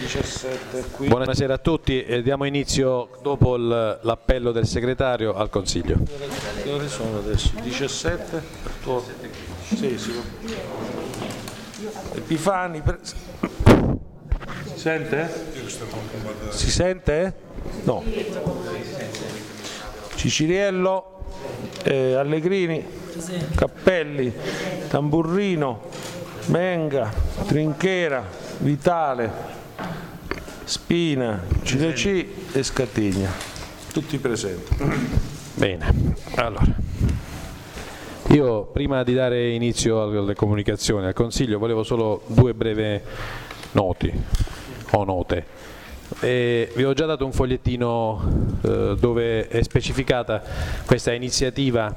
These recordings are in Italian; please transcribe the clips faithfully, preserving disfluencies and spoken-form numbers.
diciassette, qui. Buonasera a tutti e diamo inizio dopo l'appello del segretario al Consiglio. Che ore sono adesso? diciassette? Sì, sì. Epifani. Per... Si sente? Si sente? No. Ciciriello, eh, Allegrini, Cappelli, Tamburrino, Menga, Trinchera, Vitale, Spina, C D C e Scatigna. Tutti presenti. Bene, allora. Io prima di dare inizio alle comunicazioni al Consiglio volevo solo due breve noti o note. E vi ho già dato un fogliettino eh, dove è specificata questa iniziativa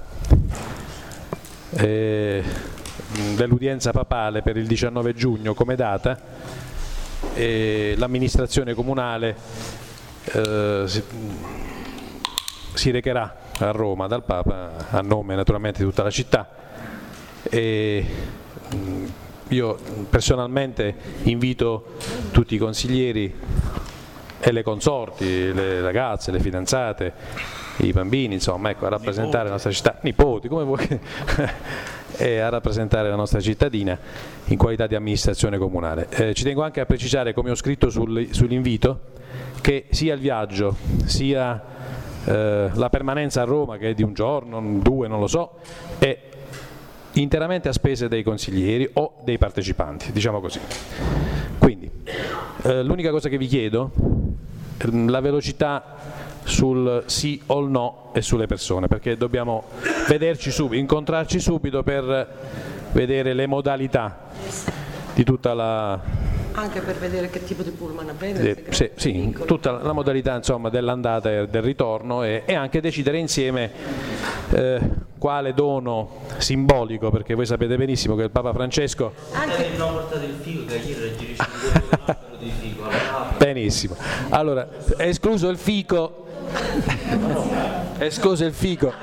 eh, dell'udienza papale per il diciannove giugno come data. E l'amministrazione comunale eh, si, si recherà a Roma dal Papa a nome naturalmente di tutta la città e io personalmente invito tutti i consiglieri e le consorti, le ragazze, le fidanzate, i bambini, insomma, ecco, a rappresentare la nostra città, nipoti, come vuoi, e a rappresentare la nostra cittadina in qualità di amministrazione comunale. Eh, ci tengo anche a precisare, come ho scritto sul, sull'invito, che sia il viaggio, sia eh, la permanenza a Roma, che è di un giorno, due, non lo so, è interamente a spese dei consiglieri o dei partecipanti, diciamo così. Quindi, eh, l'unica cosa che vi chiedo è la velocità sul sì o il no e sulle persone, perché dobbiamo vederci subito, incontrarci subito per vedere le modalità di tutta la... Anche per vedere che tipo di pullman a prendere. Eh, sì, sì, tutta la modalità insomma dell'andata e del ritorno e, e anche decidere insieme eh, quale dono simbolico, perché voi sapete benissimo che il Papa Francesco... Anche non portate il figo che ieri raggiunge il di figo. Benissimo, allora, escluso il fico, escluso il fico.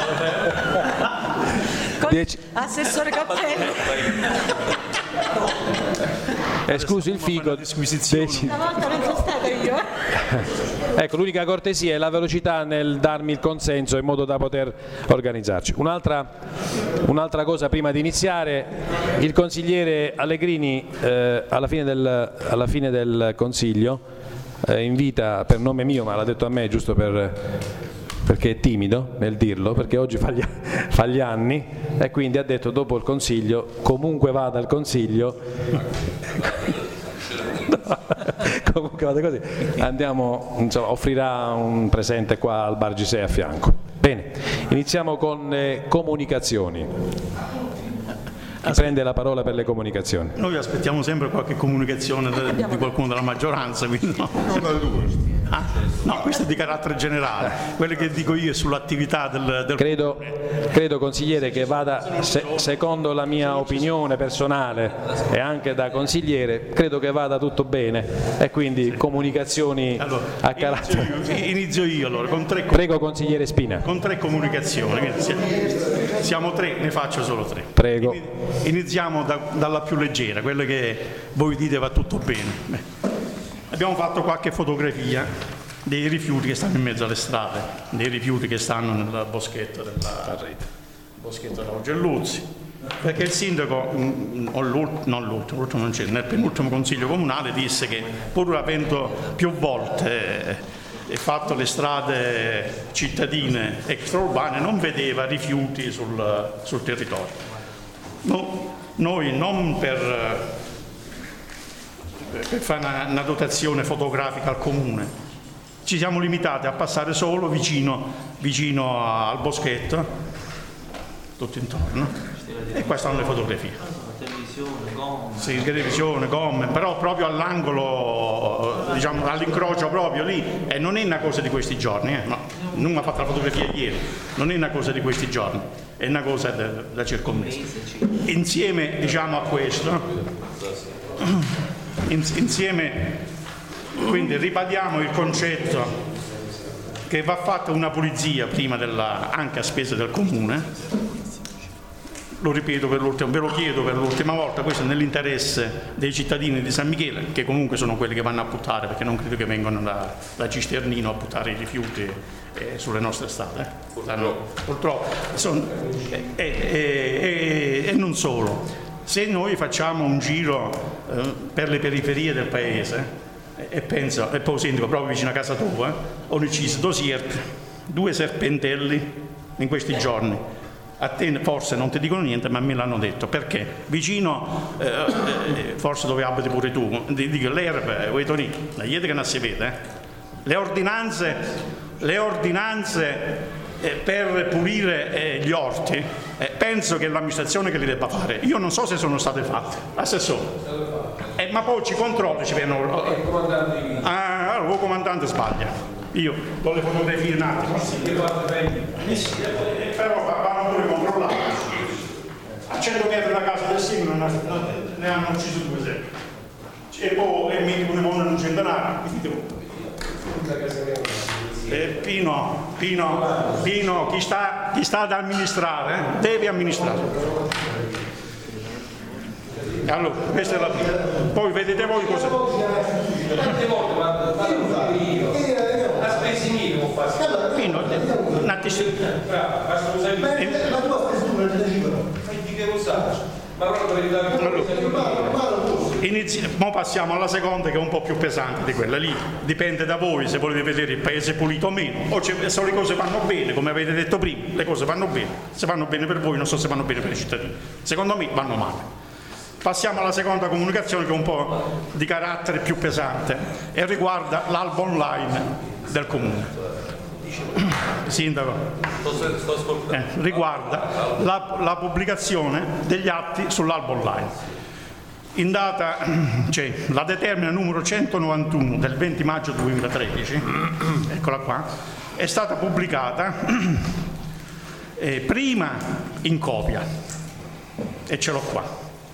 Dieci... Assessore Cappelli. Escluso il fico, deci... Stavolta non sono stata io. Ecco, l'unica cortesia è la velocità nel darmi il consenso in modo da poter organizzarci. Un'altra, un'altra cosa prima di iniziare, il consigliere Allegrini eh, alla, fine del, alla fine del Consiglio eh, invita, per nome mio, ma l'ha detto a me giusto per... perché è timido nel dirlo, perché oggi fa gli, fa gli anni e quindi ha detto dopo il Consiglio, comunque vada al Consiglio, no, comunque vada così, andiamo, insomma, offrirà un presente qua al Bar Gisè a fianco. Bene, iniziamo con le comunicazioni. Chi prende la parola per le comunicazioni? Noi aspettiamo sempre qualche comunicazione de, di qualcuno della maggioranza, quindi no. Ah, no, questo è di carattere generale. Quello che dico io è sull'attività del, del credo, credo consigliere che vada se, secondo la mia opinione personale e anche da consigliere, credo che vada tutto bene e quindi sì. Comunicazioni allora, a carattere inizio io, inizio io allora con tre prego consigliere Spina con tre comunicazioni, siamo tre, ne faccio solo tre. Prego. Iniziamo da, dalla più leggera, quella che voi dite va tutto bene. Beh, abbiamo fatto qualche fotografia dei rifiuti che stanno in mezzo alle strade, dei rifiuti che stanno nel boschetto della boschetto della Gelluzzi, perché il sindaco, non l'ultimo, l'ultimo non c'è, nel penultimo consiglio comunale disse che pur avendo più volte e fatto le strade cittadine extraurbane non vedeva rifiuti sul, sul territorio. No, noi non per, per fare una, una dotazione fotografica al comune, ci siamo limitati a passare solo vicino, vicino al boschetto, tutto intorno, e qua stanno le fotografie. Sì, televisione, gomme, però proprio all'angolo, diciamo all'incrocio proprio lì, e non è una cosa di questi giorni, eh, no, non mi ha fatto la fotografia ieri, non è una cosa di questi giorni, è una cosa da, da circonmessa. Insieme, diciamo, a questo, insieme, quindi ribadiamo il concetto che va fatta una pulizia prima della, anche a spese del comune, lo ripeto per l'ultima, ve lo chiedo per l'ultima volta, questo è nell'interesse dei cittadini di San Michele, che comunque sono quelli che vanno a buttare, perché non credo che vengano da, da Cisternino a buttare i rifiuti eh, sulle nostre strade. Eh. Purtroppo. Purtroppo. Sono, e, e, e, e non solo. Se noi facciamo un giro eh, per le periferie del paese, eh, e penso, e poi sento proprio vicino a casa tua, eh, ho ucciso due sierpe, due serpentelli in questi giorni. A te forse non ti dicono niente, ma me l'hanno detto. Perché? Vicino, eh, eh, forse dove abiti pure tu, dico l'erba, vuoi tornare, la ieri che non si vede, eh? le ordinanze, le ordinanze eh, per pulire eh, gli orti, eh, penso che l'amministrazione che li debba fare. Io non so se sono state fatte, assessore. Eh, ma poi ci controlli, ci vengono. Eh, ah, allora, il comandante sbaglia. Io ho le fotografie un attimo, eh sì, eh, però vanno pure controllati. A cento metri da casa del sindaco ne hanno ucciso due sempre. E poi e metti pure un centenario. Eh, Pino, Pino, Pino, chi sta, chi sta ad amministrare, eh, deve amministrare. Allora, questa è la prima. Poi vedete voi cosa. Tante volte vado io. Pino, un attimo. Ora passiamo alla seconda, che è un po' più pesante di quella. Lì dipende da voi se volete vedere il paese pulito o meno, o se le cose vanno bene, come avete detto prima, le cose vanno bene. Se vanno bene per voi, non so se vanno bene per i cittadini. Secondo me vanno male. Passiamo alla seconda comunicazione, che è un po' di carattere più pesante e riguarda l'albo online del comune. Sindaco, eh, riguarda la, la pubblicazione degli atti sull'albo online. In data, cioè, la determina numero centonovantuno del venti maggio duemilatredici, eccola qua, è stata pubblicata eh, prima in copia, e ce l'ho qua.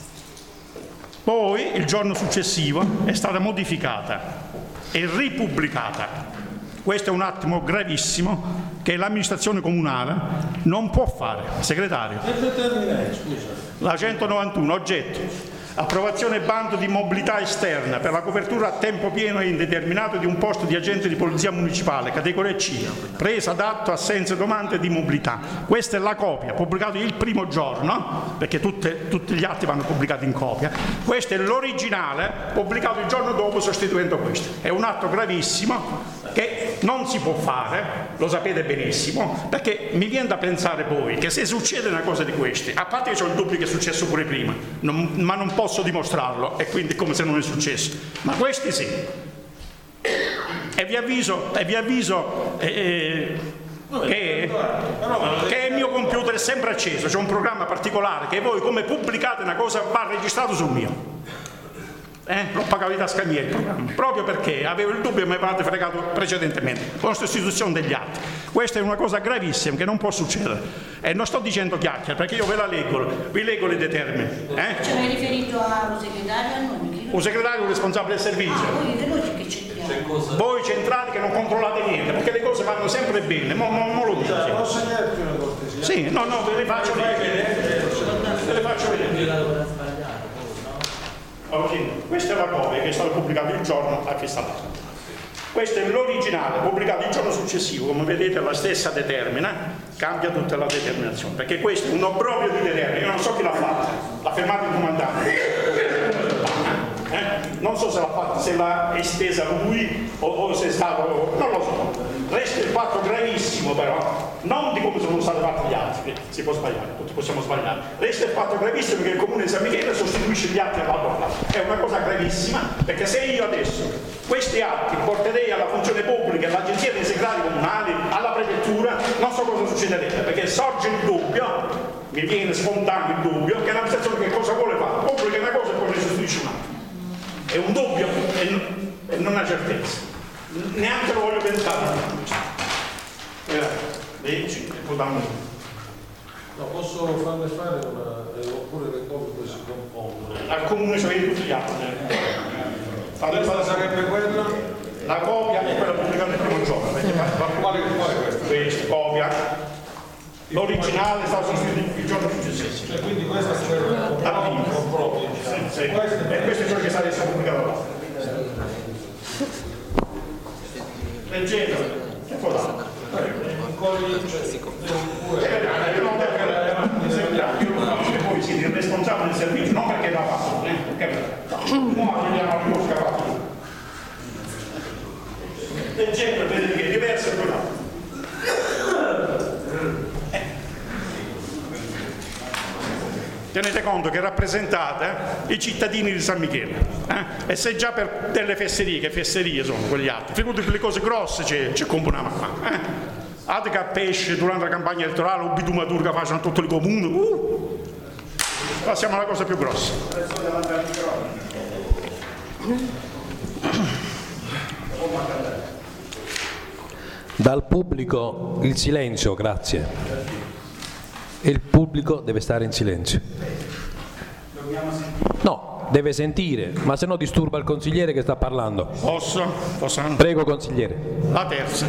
Poi, il giorno successivo, è stata modificata e ripubblicata. Questo è un attimo gravissimo che l'amministrazione comunale non può fare. Segretario. La centonovantuno, oggetto. Approvazione bando di mobilità esterna per la copertura a tempo pieno e indeterminato di un posto di agente di polizia municipale, categoria C, presa d'atto assenza domande di mobilità. Questa è la copia, pubblicata il primo giorno, perché tutte, tutti gli atti vanno pubblicati in copia. Questo è l'originale, pubblicato il giorno dopo sostituendo questo. È un atto gravissimo che non si può fare, lo sapete benissimo, perché mi viene da pensare poi che se succede una cosa di queste, a parte che ho il dubbio che è successo pure prima, non, ma non posso dimostrarlo e quindi è come se non è successo, ma questi sì. E vi avviso, e vi avviso eh, che, che il mio computer è sempre acceso, c'è un programma particolare che voi come pubblicate una cosa va registrato sul mio. Eh, l'ho pagato da Scamia il programma, proprio perché avevo il dubbio e mi avevate fregato precedentemente con la sostituzione degli atti. Questa è una cosa gravissima che non può succedere e non sto dicendo chiacchiere, perché io ve la leggo, vi leggo le determine. Eh? Ci hai riferito allo segretario, a noi? Un segretario responsabile del servizio. Ah, voi noi che c'entriamo? Voi centrali che non controllate niente, perché le cose vanno sempre bene, non mo, mo lo dico. Posso segnarti una cortesia? Sì, no, no, ve le faccio vedere. Ve le faccio vedere. Questa è la copia che è stata pubblicata il giorno a questa data. Questo è l'originale, pubblicato il giorno successivo, come vedete la stessa determina, cambia tutta la determinazione, perché questo è un obbrobrio di determina, io non so chi l'ha fatta, l'ha fermato il comandante, eh? Non so se l'ha fatta, se l'ha estesa lui o, o se è stato, non lo so. Resta il fatto gravissimo però, non di come sono stati fatti gli atti, che si può sbagliare, tutti possiamo sbagliare, resta il fatto gravissimo che il comune di San Michele sostituisce gli atti all'albo. È una cosa gravissima, perché se io adesso questi atti porterei alla funzione pubblica, all'agenzia dei segretari comunali, alla prefettura, non so cosa succederebbe, perché sorge il dubbio, mi viene spontaneo il dubbio, che l'amministrazione che cosa vuole fare? Pubblica una cosa e poi ne sostituisce un'altra. È un dubbio e non una certezza. Neanche lo voglio pensare. Leggi e poi dammi. No, posso farle fare una, eh, oppure le cose poi si confondono. Al comune ci avete tutti gli altri. Questa sarebbe quella? La copia è quella pubblicata il primo giorno. Quale, quale è questa? Questa copia. L'originale è stato sostituito il giorno successivo. Cioè, quindi questo è un proprio, diciamo. Sì, sì. E questo è quello che sta essere pubblicato. Leggero, che può dare? Poi siete il responsabile del servizio, non perché l'ha fatto, no, abbiamo la ricorsa fatto. Leggero, vedete che è diverso da quello. Tenete conto che rappresentate i cittadini di San Michele, eh? E se già per delle fesserie, che fesserie sono quegli altri, figurati per le cose grosse c'è, c'è componiamo qua. Eh? Adega pesce durante la campagna elettorale, o bidumatura che facciano tutti i comuni, uh! Passiamo alla cosa più grossa. Dal pubblico il silenzio, grazie. E il pubblico deve stare in silenzio. No, deve sentire, ma se no disturba il consigliere che sta parlando. Posso? Posso? Prego, consigliere. La terza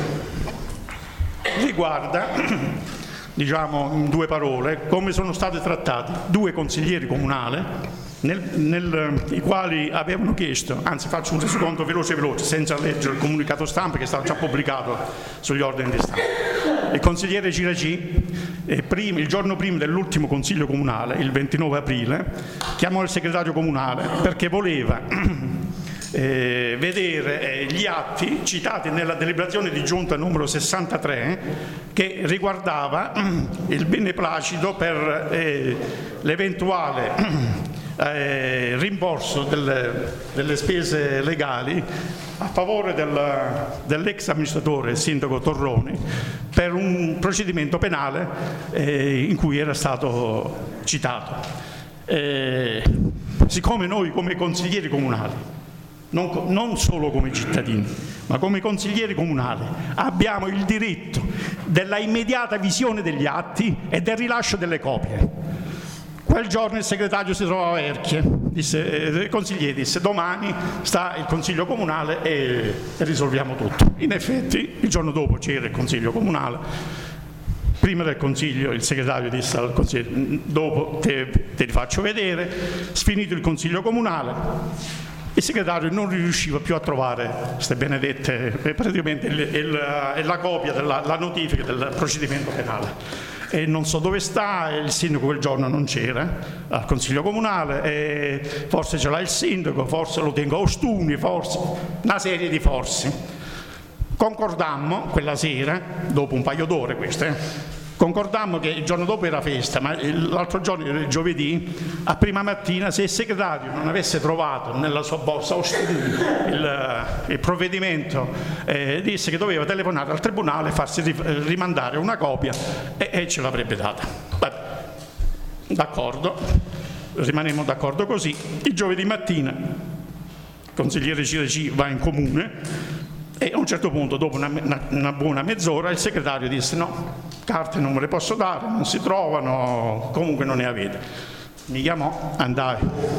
riguarda, diciamo in due parole, come sono stati trattati due consiglieri comunali nel, nel, i quali avevano chiesto, anzi faccio un resoconto veloce veloce senza leggere il comunicato stampa che stava già pubblicato sugli ordini di stampa. Il consigliere Giraci, eh, prima, il giorno prima dell'ultimo consiglio comunale, il ventinove aprile, chiamò il segretario comunale perché voleva eh, vedere eh, gli atti citati nella deliberazione di giunta numero sessantatré che riguardava il beneplacito per eh, l'eventuale Eh, rimborso delle, delle spese legali a favore del, dell'ex amministratore sindaco Torroni per un procedimento penale eh, in cui era stato citato. Eh, siccome noi come consiglieri comunali, non, non solo come cittadini, ma come consiglieri comunali, abbiamo il diritto della immediata visione degli atti e del rilascio delle copie. Quel giorno il segretario si trovava a Erchie, disse, eh, il consigliere disse domani sta il consiglio comunale e, e risolviamo tutto. In effetti il giorno dopo c'era il consiglio comunale, prima del consiglio il segretario disse al consigliere dopo te, te li faccio vedere, sfinito il consiglio comunale il segretario non riusciva più a trovare queste benedette, praticamente il, il, la copia della la notifica del procedimento penale. E non so dove sta, il sindaco quel giorno non c'era al consiglio comunale, e forse ce l'ha il sindaco, forse lo tengo a Ostuni, forse una serie di forse. Concordammo quella sera, dopo un paio d'ore queste, concordammo che il giorno dopo era festa, ma l'altro giorno, il giovedì, a prima mattina, se il segretario non avesse trovato nella sua borsa il, il provvedimento, eh, disse che doveva telefonare al tribunale e farsi rimandare una copia e, e ce l'avrebbe data. D'accordo, rimanemmo d'accordo così. Il giovedì mattina il consigliere Giraci va in comune e a un certo punto, dopo una, una, una buona mezz'ora, il segretario disse no, carte non me le posso dare, non si trovano, comunque non ne avete. Mi chiamò, andai,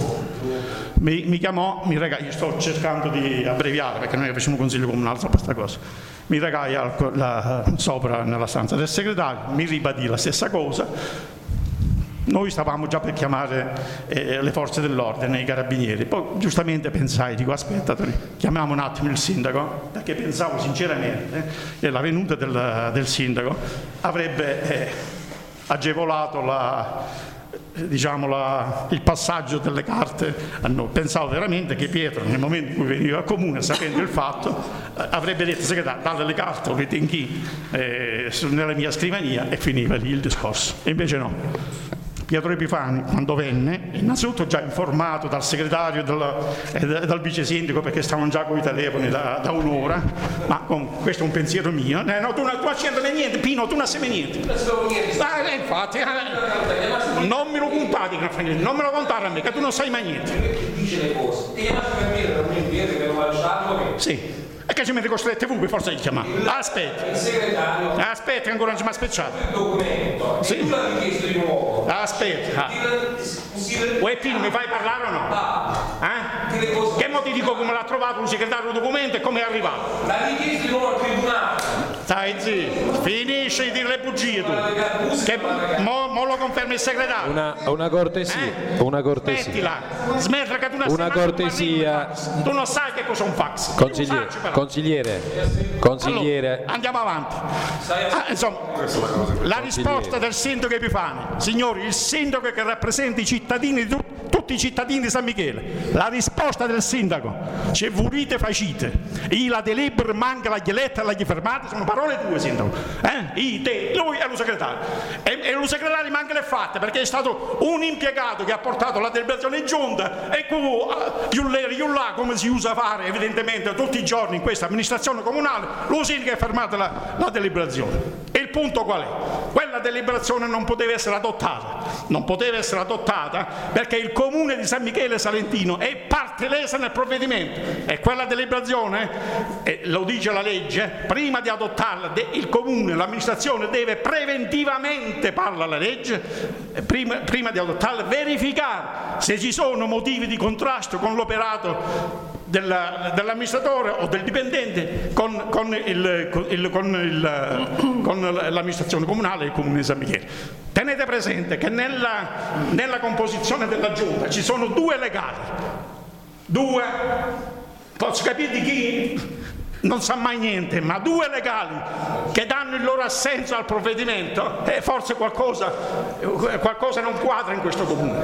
mi, mi chiamò, mi regai, io sto cercando di abbreviare perché noi facciamo un consiglio comunale su questa cosa, mi regai al, la, sopra nella stanza del segretario, mi ribadì la stessa cosa. Noi stavamo già per chiamare eh, le forze dell'ordine, i carabinieri, poi giustamente pensai, dico aspetta, chiamiamo un attimo il sindaco, perché pensavo sinceramente che la venuta del, del sindaco avrebbe eh, agevolato la, eh, diciamo la, il passaggio delle carte a noi. Pensavo veramente che Pietro, nel momento in cui veniva al comune, sapendo il fatto, eh, avrebbe detto segretario, dalle le carte, lo ritenchi eh, nella mia scrivania e finiva lì il discorso. E invece no. Pietro Epifani, quando venne, innanzitutto già informato dal segretario e dal, dal vice sindaco, perché stavano già con i telefoni da, da un'ora, ma con, questo è un pensiero mio. Eh, no, tu non accendere niente, Pino, tu non sai niente. Ah, eh, infatti, eh, non me lo contare, non me lo contare a me, che tu non sai mai niente. Dice le cose. E io lascio capire da un Pietro che lo lasciato. Sì. E che ci mi ricostrette voi per forza di chiamare. Aspetta. Il segretario. Aspetta, che ancora non ci mi ha specciato. Il documento. Sì. Tu l'hai richiesto di nuovo. Aspetta. Uè Pino, mi fai parlare o no? Ah. Eh? tutte le cose. Che mo ti dico come l'ha trovato un segretario documento e come è arrivato. La richiesta di nuovo al tribunale. Stai zitto, finisci di dire le bugie tu. Che mo, mo lo conferma il segretario. Una, una cortesia, Eh? una cortesia. Smettila, smettila che tu non Una sai manco cortesia. quando arriva un fax. Tu non sai che cos'è un fax. Consigliere, Tu saci, però. consigliere, consigliere. Allora, andiamo avanti. Ah, insomma, la risposta del sindaco Epifani, signori, il sindaco che rappresenta i cittadini, tu- tutti i cittadini di San Michele. La risposta del sindaco, se volete facite, i la delibera manca la ghieletta e la gli fermate, sono parole tue, sindaco. Eh? I, te, lui e lo segretario. E, e lo segretario manca le fatte perché è stato un impiegato che ha portato la deliberazione in giunta e qui, uh, là, come si usa fare evidentemente tutti i giorni in questa amministrazione comunale, lo sindaco ha fermato la, la deliberazione. E il punto qual è? Quella deliberazione non poteva essere adottata, non poteva essere adottata perché il comune di San Michele Salentino è parte lesa nel provvedimento e quella deliberazione, eh, lo dice la legge, prima di adottarla de, il comune, l'amministrazione deve preventivamente, parla la legge, eh, prima, prima di adottarla, verificare se ci sono motivi di contrasto con l'operato Della, dell'amministratore o del dipendente con, con, il, con, il, con, il, con l'amministrazione comunale e il comune di San Michele. Tenete presente che nella, nella composizione della giunta ci sono due legali, due, posso capire di chi non sa mai niente, ma due legali che danno il loro assenso al provvedimento e forse qualcosa, qualcosa non quadra in questo comune.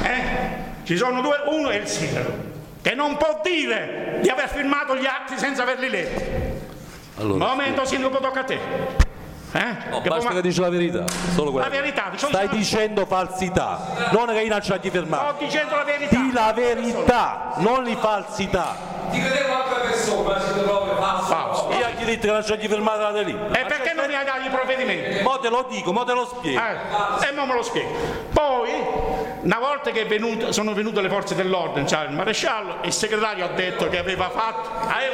Eh? Ci sono due, uno è il sindaco, che non può dire di aver firmato gli atti senza averli letti. Allora, momento, sindaco, tocca a te. Eh? No, che basta poi... che dici la verità, solo la quella. verità. Stai dicendo falsità, non che io non ci hagi firmato. Sto dicendo la verità. Di la verità, non li falsità. Ti credevo un'altra persona, ma siete proprio falso. Io anche detto che non ci hagi firmato la delibera. E perché non mi hai dato i provvedimenti? Mo te lo dico, mo te lo spiego. Eh, e mo me lo spiego. Poi, una volta che è venuto, sono venute le forze dell'ordine, cioè il maresciallo, il segretario ha detto che aveva fatto.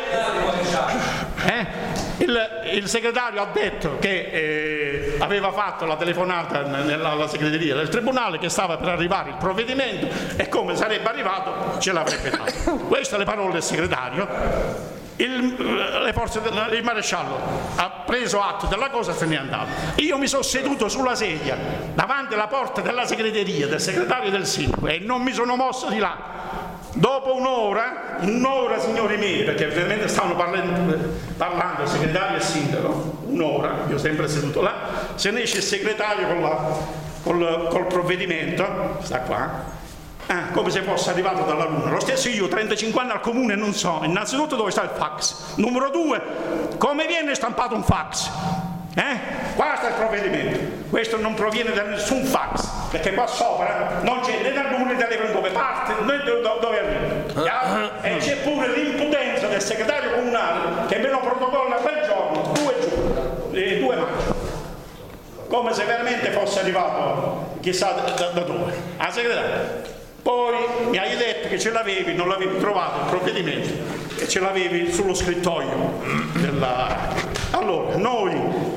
Eh? Il, il segretario ha detto che eh, aveva fatto la telefonata nella, alla segreteria del tribunale, che stava per arrivare il provvedimento e come sarebbe arrivato ce l'avrebbe dato. Queste le parole del segretario. Il, le forze del, il maresciallo ha preso atto della cosa e se n'è andato. Io mi sono seduto sulla sedia davanti alla porta della segreteria del segretario del sindaco e non mi sono mosso di là. Dopo un'ora, un'ora signori miei, perché ovviamente stavano parlando, parlando il segretario e il sindaco, un'ora, io sempre seduto là, se ne esce il segretario con, la, col, col provvedimento, sta qua. Ah, come se fosse arrivato dalla luna. Lo stesso io, trentacinque anni al comune, non so innanzitutto dove sta il fax. Numero due, come viene stampato un fax? Eh? Qua sta il provvedimento. Questo non proviene da nessun fax, perché qua sopra non c'è né da luna né da dove parte né da dove arriva. E c'è pure l'impudenza del segretario comunale che me lo protocolla quel giorno, due giorni, eh, due maggio. Come se veramente fosse arrivato chissà da, da, da dove. Ah, segretario. Poi mi hai detto che ce l'avevi, non l'avevi trovato il provvedimento e ce l'avevi sullo scrittoio della... Allora, noi,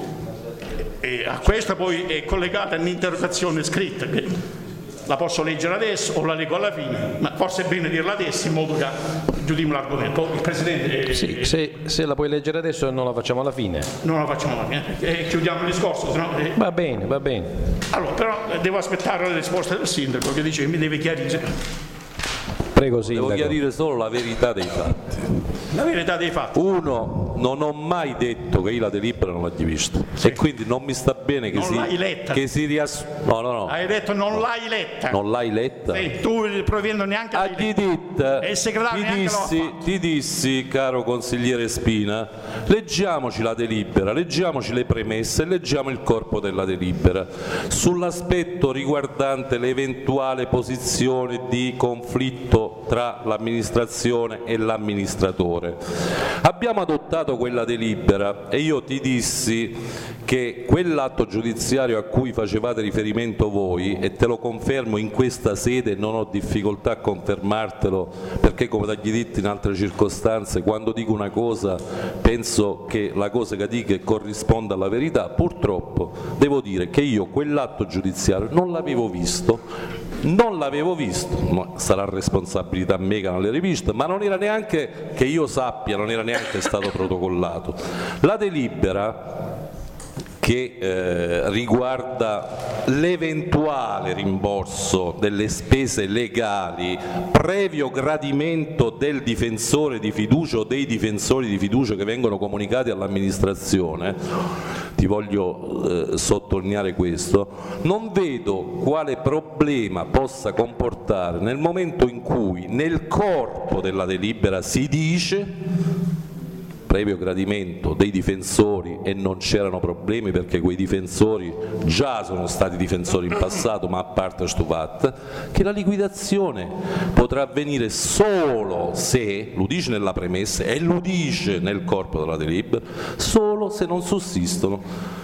e a questa poi è collegata un'interrogazione scritta che la posso leggere adesso o la leggo alla fine, ma forse è bene dirla adesso in modo che giudichiamo l'argomento. Il Presidente... È, sì, se, se la puoi leggere adesso e non la facciamo alla fine. Non la facciamo alla fine, e chiudiamo il discorso. Sennò, eh. Va bene, va bene. Allora, però devo aspettare la risposta del sindaco che dice che mi deve chiarire. Prego, sindaco. Devo chiarire solo la verità dei fatti. La verità dei fatti. Uno, non ho mai detto che io la delibera non l'ho vista, sì. E quindi non mi sta bene che non si, l'hai letta. Che si riass... No, no, no. Hai detto non no. l'hai letta. Non l'hai letta? Sì, tu proviendo neanche a chi dit, e il segretario ti dissi, ti dissi, caro consigliere Spina, leggiamoci la delibera, leggiamoci le premesse e leggiamo il corpo della delibera. Sull'aspetto riguardante l'eventuale posizione di conflitto tra l'amministrazione e l'amministratore. Abbiamo adottato quella delibera e io ti dissi che quell'atto giudiziario a cui facevate riferimento voi, e te lo confermo in questa sede, non ho difficoltà a confermartelo perché come dagli ditti in altre circostanze, quando dico una cosa penso che la cosa che dico corrisponda alla verità. Purtroppo devo dire che io quell'atto giudiziario non l'avevo visto, non l'avevo visto, ma sarà responsabilità mia che non l'ho rivisto, ma non era neanche, che io sappia, non era neanche stato protocollato. La delibera che eh, riguarda l'eventuale rimborso delle spese legali previo gradimento del difensore di fiducia o dei difensori di fiducia che vengono comunicati all'amministrazione, ti voglio eh, sottolineare questo, non vedo quale problema possa comportare nel momento in cui nel corpo della delibera si dice previo gradimento dei difensori, e non c'erano problemi perché quei difensori già sono stati difensori in passato, ma a parte stufato, che la liquidazione potrà avvenire solo se, lo dice nella premessa e lo dice nel corpo della delibera, solo se non sussistono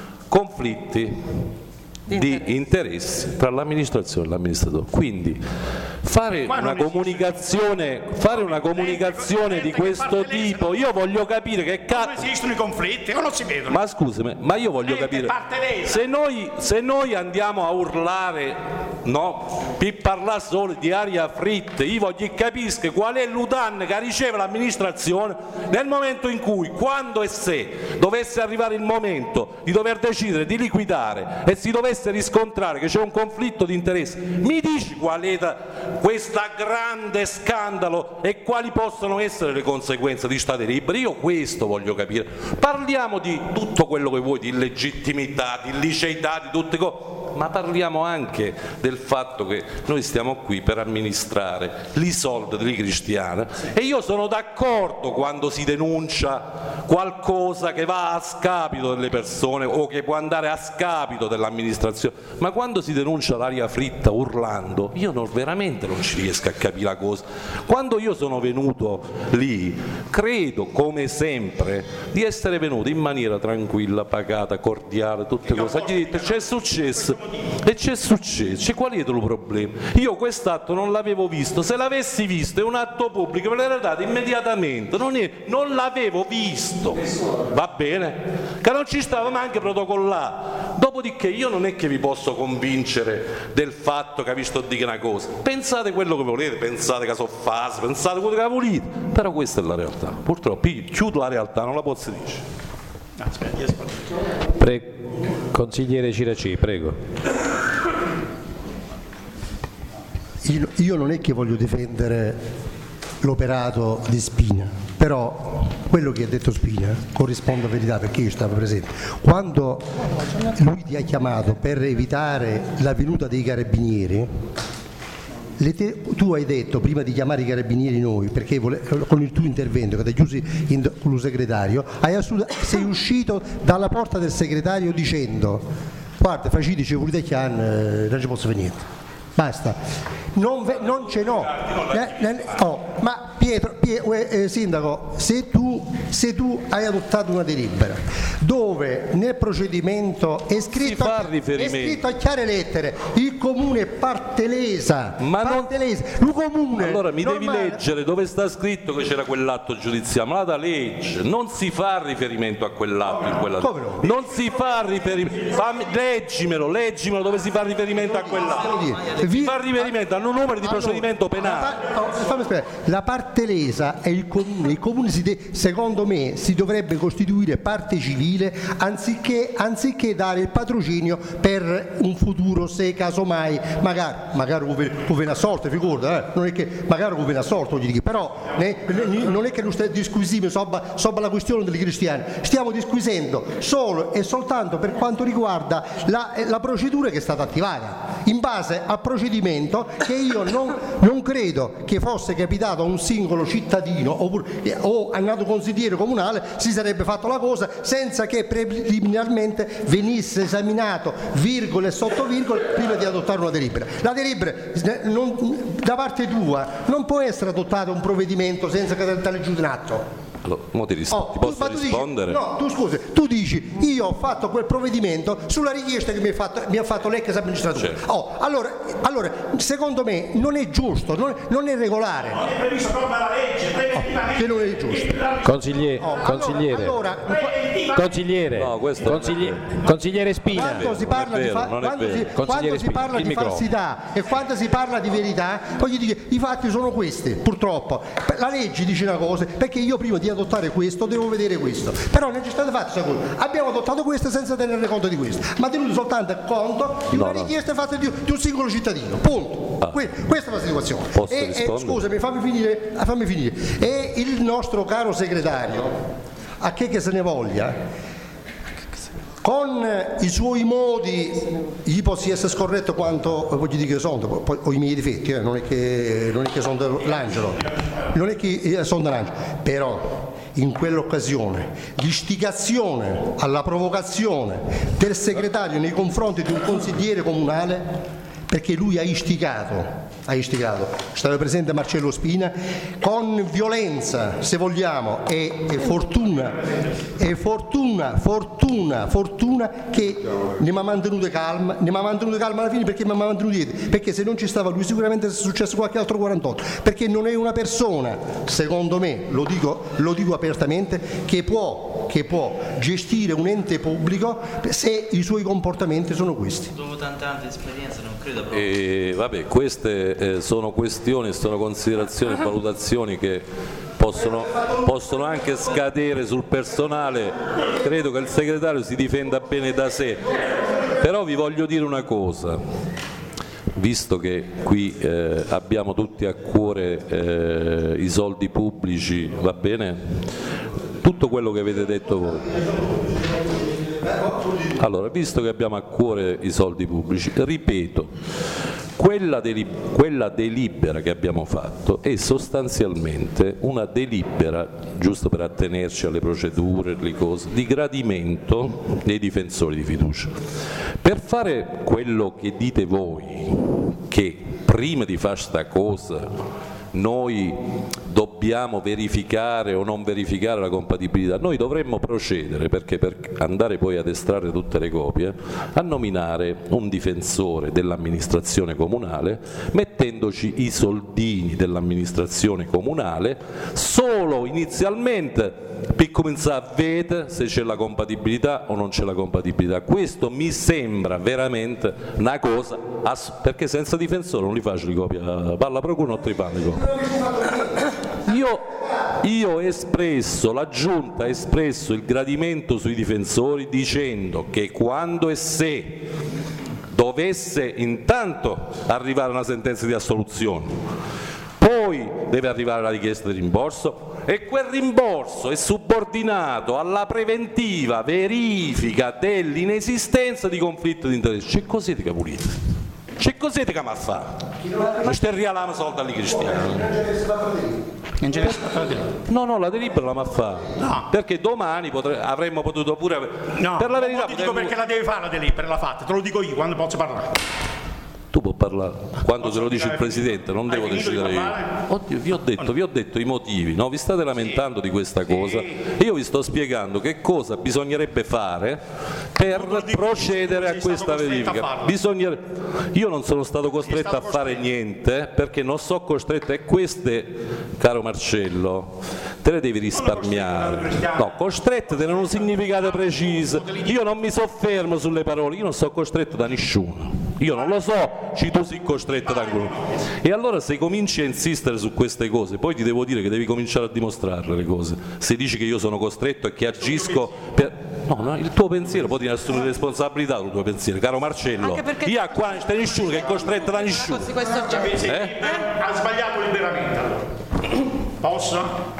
conflitti di interessi tra l'amministrazione e l'amministratore. Quindi fare una comunicazione, fare una comunicazione di questo tipo, io voglio capire che cazzo. Non esistono i conflitti o non si vedono? Ma scusami, ma io voglio capire, se noi, se noi andiamo a urlare, no, per parlare solo di aria fritta, io voglio capisco qual è l'U T A N che riceve l'amministrazione nel momento in cui, quando e se dovesse arrivare il momento di dover decidere di liquidare e si dovesse riscontrare che c'è un conflitto di interesse, mi dici qual è questo grande scandalo e quali possono essere le conseguenze di state libere? Io questo voglio capire. Parliamo di tutto quello che vuoi, di illegittimità, di illiceità, di tutte cose, ma parliamo anche del fatto che noi stiamo qui per amministrare i soldi dei cristiani, e io sono d'accordo quando si denuncia qualcosa che va a scapito delle persone o che può andare a scapito dell'amministrazione, ma quando si denuncia l'aria fritta urlando, io non, veramente non ci riesco a capire la cosa. Quando io sono venuto lì, credo come sempre di essere venuto in maniera tranquilla, pacata, cordiale, tutte cose. Gli dite c'è successo e c'è successo, c'è, qual è il problema? Io quest'atto non l'avevo visto, se l'avessi visto è un atto pubblico, me l'era dato immediatamente, non, è, non l'avevo visto, va bene? Che non ci stava neanche protocollato. Dopodiché io non è che vi posso convincere del fatto che vi sto a dire una cosa, pensate quello che volete, pensate che sono fase, pensate quello che volete, però questa è la realtà. Purtroppo io chiudo la realtà, non la posso dire. Pre- consigliere Ciraci, prego. Io, io non è che voglio difendere l'operato di Spina, però quello che ha detto Spina corrisponde a verità, perché io stavo presente. Quando lui ti ha chiamato per evitare la venuta dei carabinieri, le te, tu hai detto prima di chiamare i carabinieri noi, perché vole, con il tuo intervento che ti hai chiuso in, con il segretario, hai sei uscito dalla porta del segretario dicendo guarda, faciti ci volete chiamare, non ci posso fare niente, basta, non, ve, non ce n'ho. Eh, eh, oh, ma Pietro, Pietro eh, Sindaco, se tu, se tu hai adottato una delibera dove nel procedimento è scritto, a, è scritto a chiare lettere il comune parte lesa, ma parte non... lesa, il comune allora mi normale... devi leggere dove sta scritto che c'era quell'atto giudiziario, ma la da legge, non si fa riferimento a quell'atto in quella... Come no? Non si fa riferimento, fammi... leggimelo, leggimelo dove si fa riferimento a quell'atto, si fa riferimento a un numero di procedimento penale. Fammi spiegare, la parte lesa è il comune, il comune si de... secondo me si dovrebbe costituire parte civile anziché, anziché dare il patrocinio per un futuro, se casomai magari magari come una sorte, figurata, eh? Non è che magari come una sorte, gli dico, però ne, ne, non è che non stiamo disquisendo sopra la questione dei cristiani, stiamo disquisendo solo e soltanto per quanto riguarda la, la procedura che è stata attivata in base al procedimento che io non, non credo che fosse capitato a un singolo cittadino oppure, o a un consigliere comunale si sarebbe fatto la cosa senza che preliminarmente venisse esaminato virgole e sotto virgole prima di adottare una delibera. La delibera non, da parte tua non può essere adottato un provvedimento senza che tale giù in atto. Allora, mo ti, ris- oh, ti posso tu, rispondere? Dici, no, tu scusi, tu dici io ho fatto quel provvedimento sulla richiesta che mi ha fatto, mi ha fatto l'ex amministratore. Certo. Oh, allora, allora, secondo me non è giusto, non è, non è regolare. Non è previsto proprio la legge, preventivamente. Oh, che non è giusto. Consiglie- oh, consigliere. Allora, allora consigliere, No, questo consigli- consigliere Spina. Quando si parla non è di, fa- vero, non è quando vero. si, Consigliere quando si Spina, parla il di microfono. falsità e quando si parla di verità, voglio dire, i fatti sono questi, purtroppo. La legge dice una cosa, perché io prima di adottare questo devo vedere questo. Però non c'è stato fatto questa cosa. Abbiamo adottato questo senza tenere conto di questo, ma tenuto soltanto conto di una No, no. richiesta fatta di, di un singolo cittadino. Punto. Que- questa è la situazione. Posso E, e, rispondere? scusami, fammi finire, fammi finire. E il nostro caro segretario, a che che se ne voglia, con i suoi modi gli posso essere scorretto quanto voglio dire che sono, poi ho i miei difetti, eh, non è che, non è che sono l'angelo, non è che eh, sono l'angelo, però in quell'occasione l'istigazione alla provocazione del segretario nei confronti di un consigliere comunale, perché lui ha istigato, ha istigato, stava presente Marcello Spina, con violenza, se vogliamo, e, e fortuna, e fortuna, fortuna, fortuna che ne mi ha mantenuto calma, ne mi ha mantenuto calma alla fine, perché mi ha mantenuto dietro, perché se non ci stava lui sicuramente sarebbe successo qualche altro quarantotto, perché non è una persona, secondo me, lo dico, lo dico apertamente, che può, che può gestire un ente pubblico se i suoi comportamenti sono questi. Dopo tanta anni di esperienza non credo proprio. E vabbè, queste eh, sono questioni, sono considerazioni e valutazioni che possono, possono anche scadere sul personale. Credo che il segretario si difenda bene da sé, però vi voglio dire una cosa, visto che qui eh, abbiamo tutti a cuore eh, i soldi pubblici, va bene? Tutto quello che avete detto voi. Allora, visto che abbiamo a cuore i soldi pubblici, ripeto, quella, deli- quella delibera che abbiamo fatto è sostanzialmente una delibera, giusto per attenerci alle procedure, le cose, di gradimento dei difensori di fiducia. Per fare quello che dite voi, che prima di fare sta cosa noi dobbiamo verificare o non verificare la compatibilità, noi dovremmo procedere, perché per andare poi ad estrarre tutte le copie, a nominare un difensore dell'amministrazione comunale, mettendoci i soldini dell'amministrazione comunale, solo inizialmente per cominciare a vedere se c'è la compatibilità o non c'è la compatibilità. Questo mi sembra veramente una cosa, ass- perché senza difensore non li faccio le copie, parla procura non ti fanno le copie. Io, io ho espresso, la Giunta ha espresso il gradimento sui difensori dicendo che quando e se dovesse intanto arrivare una sentenza di assoluzione, poi deve arrivare la richiesta di rimborso, e quel rimborso è subordinato alla preventiva verifica dell'inesistenza di conflitto di interesse. C'è così che pulite? C'è così che mi fa? Non stai regalando soldi agli cristiani. No, no, la delibera la ma fa. No. Perché domani potre- avremmo potuto pure. No, per la verità, non ti dico potremmo- perché la devi fare la delibera, l'ha fatta, te lo dico io quando posso parlare. Tu puoi parlare quando te lo dice il dire- Presidente, non Hai devo finito di decidere io. parlare? Oddio, vi ho detto, vi ho detto i motivi, no? Vi state lamentando di questa cosa e io vi sto spiegando che cosa bisognerebbe fare per Non lo dico procedere io, a sei stato questa costretto a verifica. farlo. Bisogner- Io non sono stato costretto stato a fare costretto. niente perché non so costretto, e queste, caro Marcello, te le devi risparmiare. No, costretto tene un significato preciso. Io non mi soffermo sulle parole, io non sono costretto da nessuno. Io non lo so, ci tu sei costretto da quello. E allora se cominci a insistere su queste cose, poi ti devo dire che devi cominciare a dimostrarle le cose. Se dici che io sono costretto e che agisco per... No, no, il tuo pensiero, poi ti assumere responsabilità del tuo pensiero, caro Marcello. Anche perché- Io qua non c'è nessuno che è costretto da nessuno. Così questo oggetto. Invece libero, ha sbagliato liberamente allora. Posso?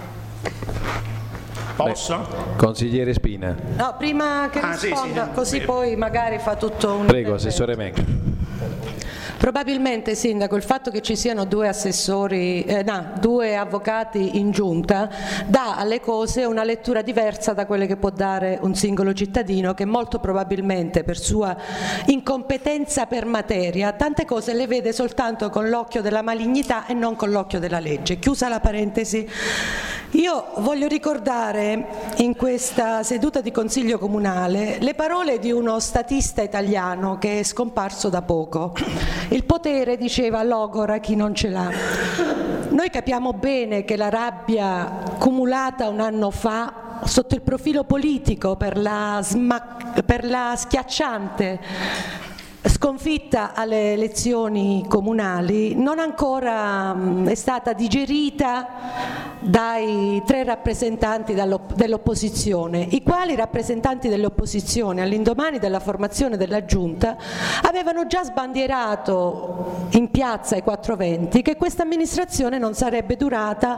Posso? Consigliere Spina. No, prima che Ah, sì, risponda, sì. così poi magari fa tutto un Prego, intervento. Assessore Menca. Probabilmente, Sindaco, il fatto che ci siano due assessori, eh, no, due avvocati in giunta dà alle cose una lettura diversa da quelle che può dare un singolo cittadino, che molto probabilmente per sua incompetenza per materia tante cose le vede soltanto con l'occhio della malignità e non con l'occhio della legge. Chiusa la parentesi, io voglio ricordare in questa seduta di Consiglio Comunale le parole di uno statista italiano che è scomparso da poco. Il potere, diceva, logora chi non ce l'ha. Noi capiamo bene che la rabbia cumulata un anno fa la, sotto il profilo politico per la, sma, per la schiacciante sconfitta alle elezioni comunali non ancora mh, è stata digerita dai tre rappresentanti dell'opposizione, i quali rappresentanti dell'opposizione all'indomani della formazione della Giunta avevano già sbandierato in piazza ai quattro venti che questa amministrazione non sarebbe durata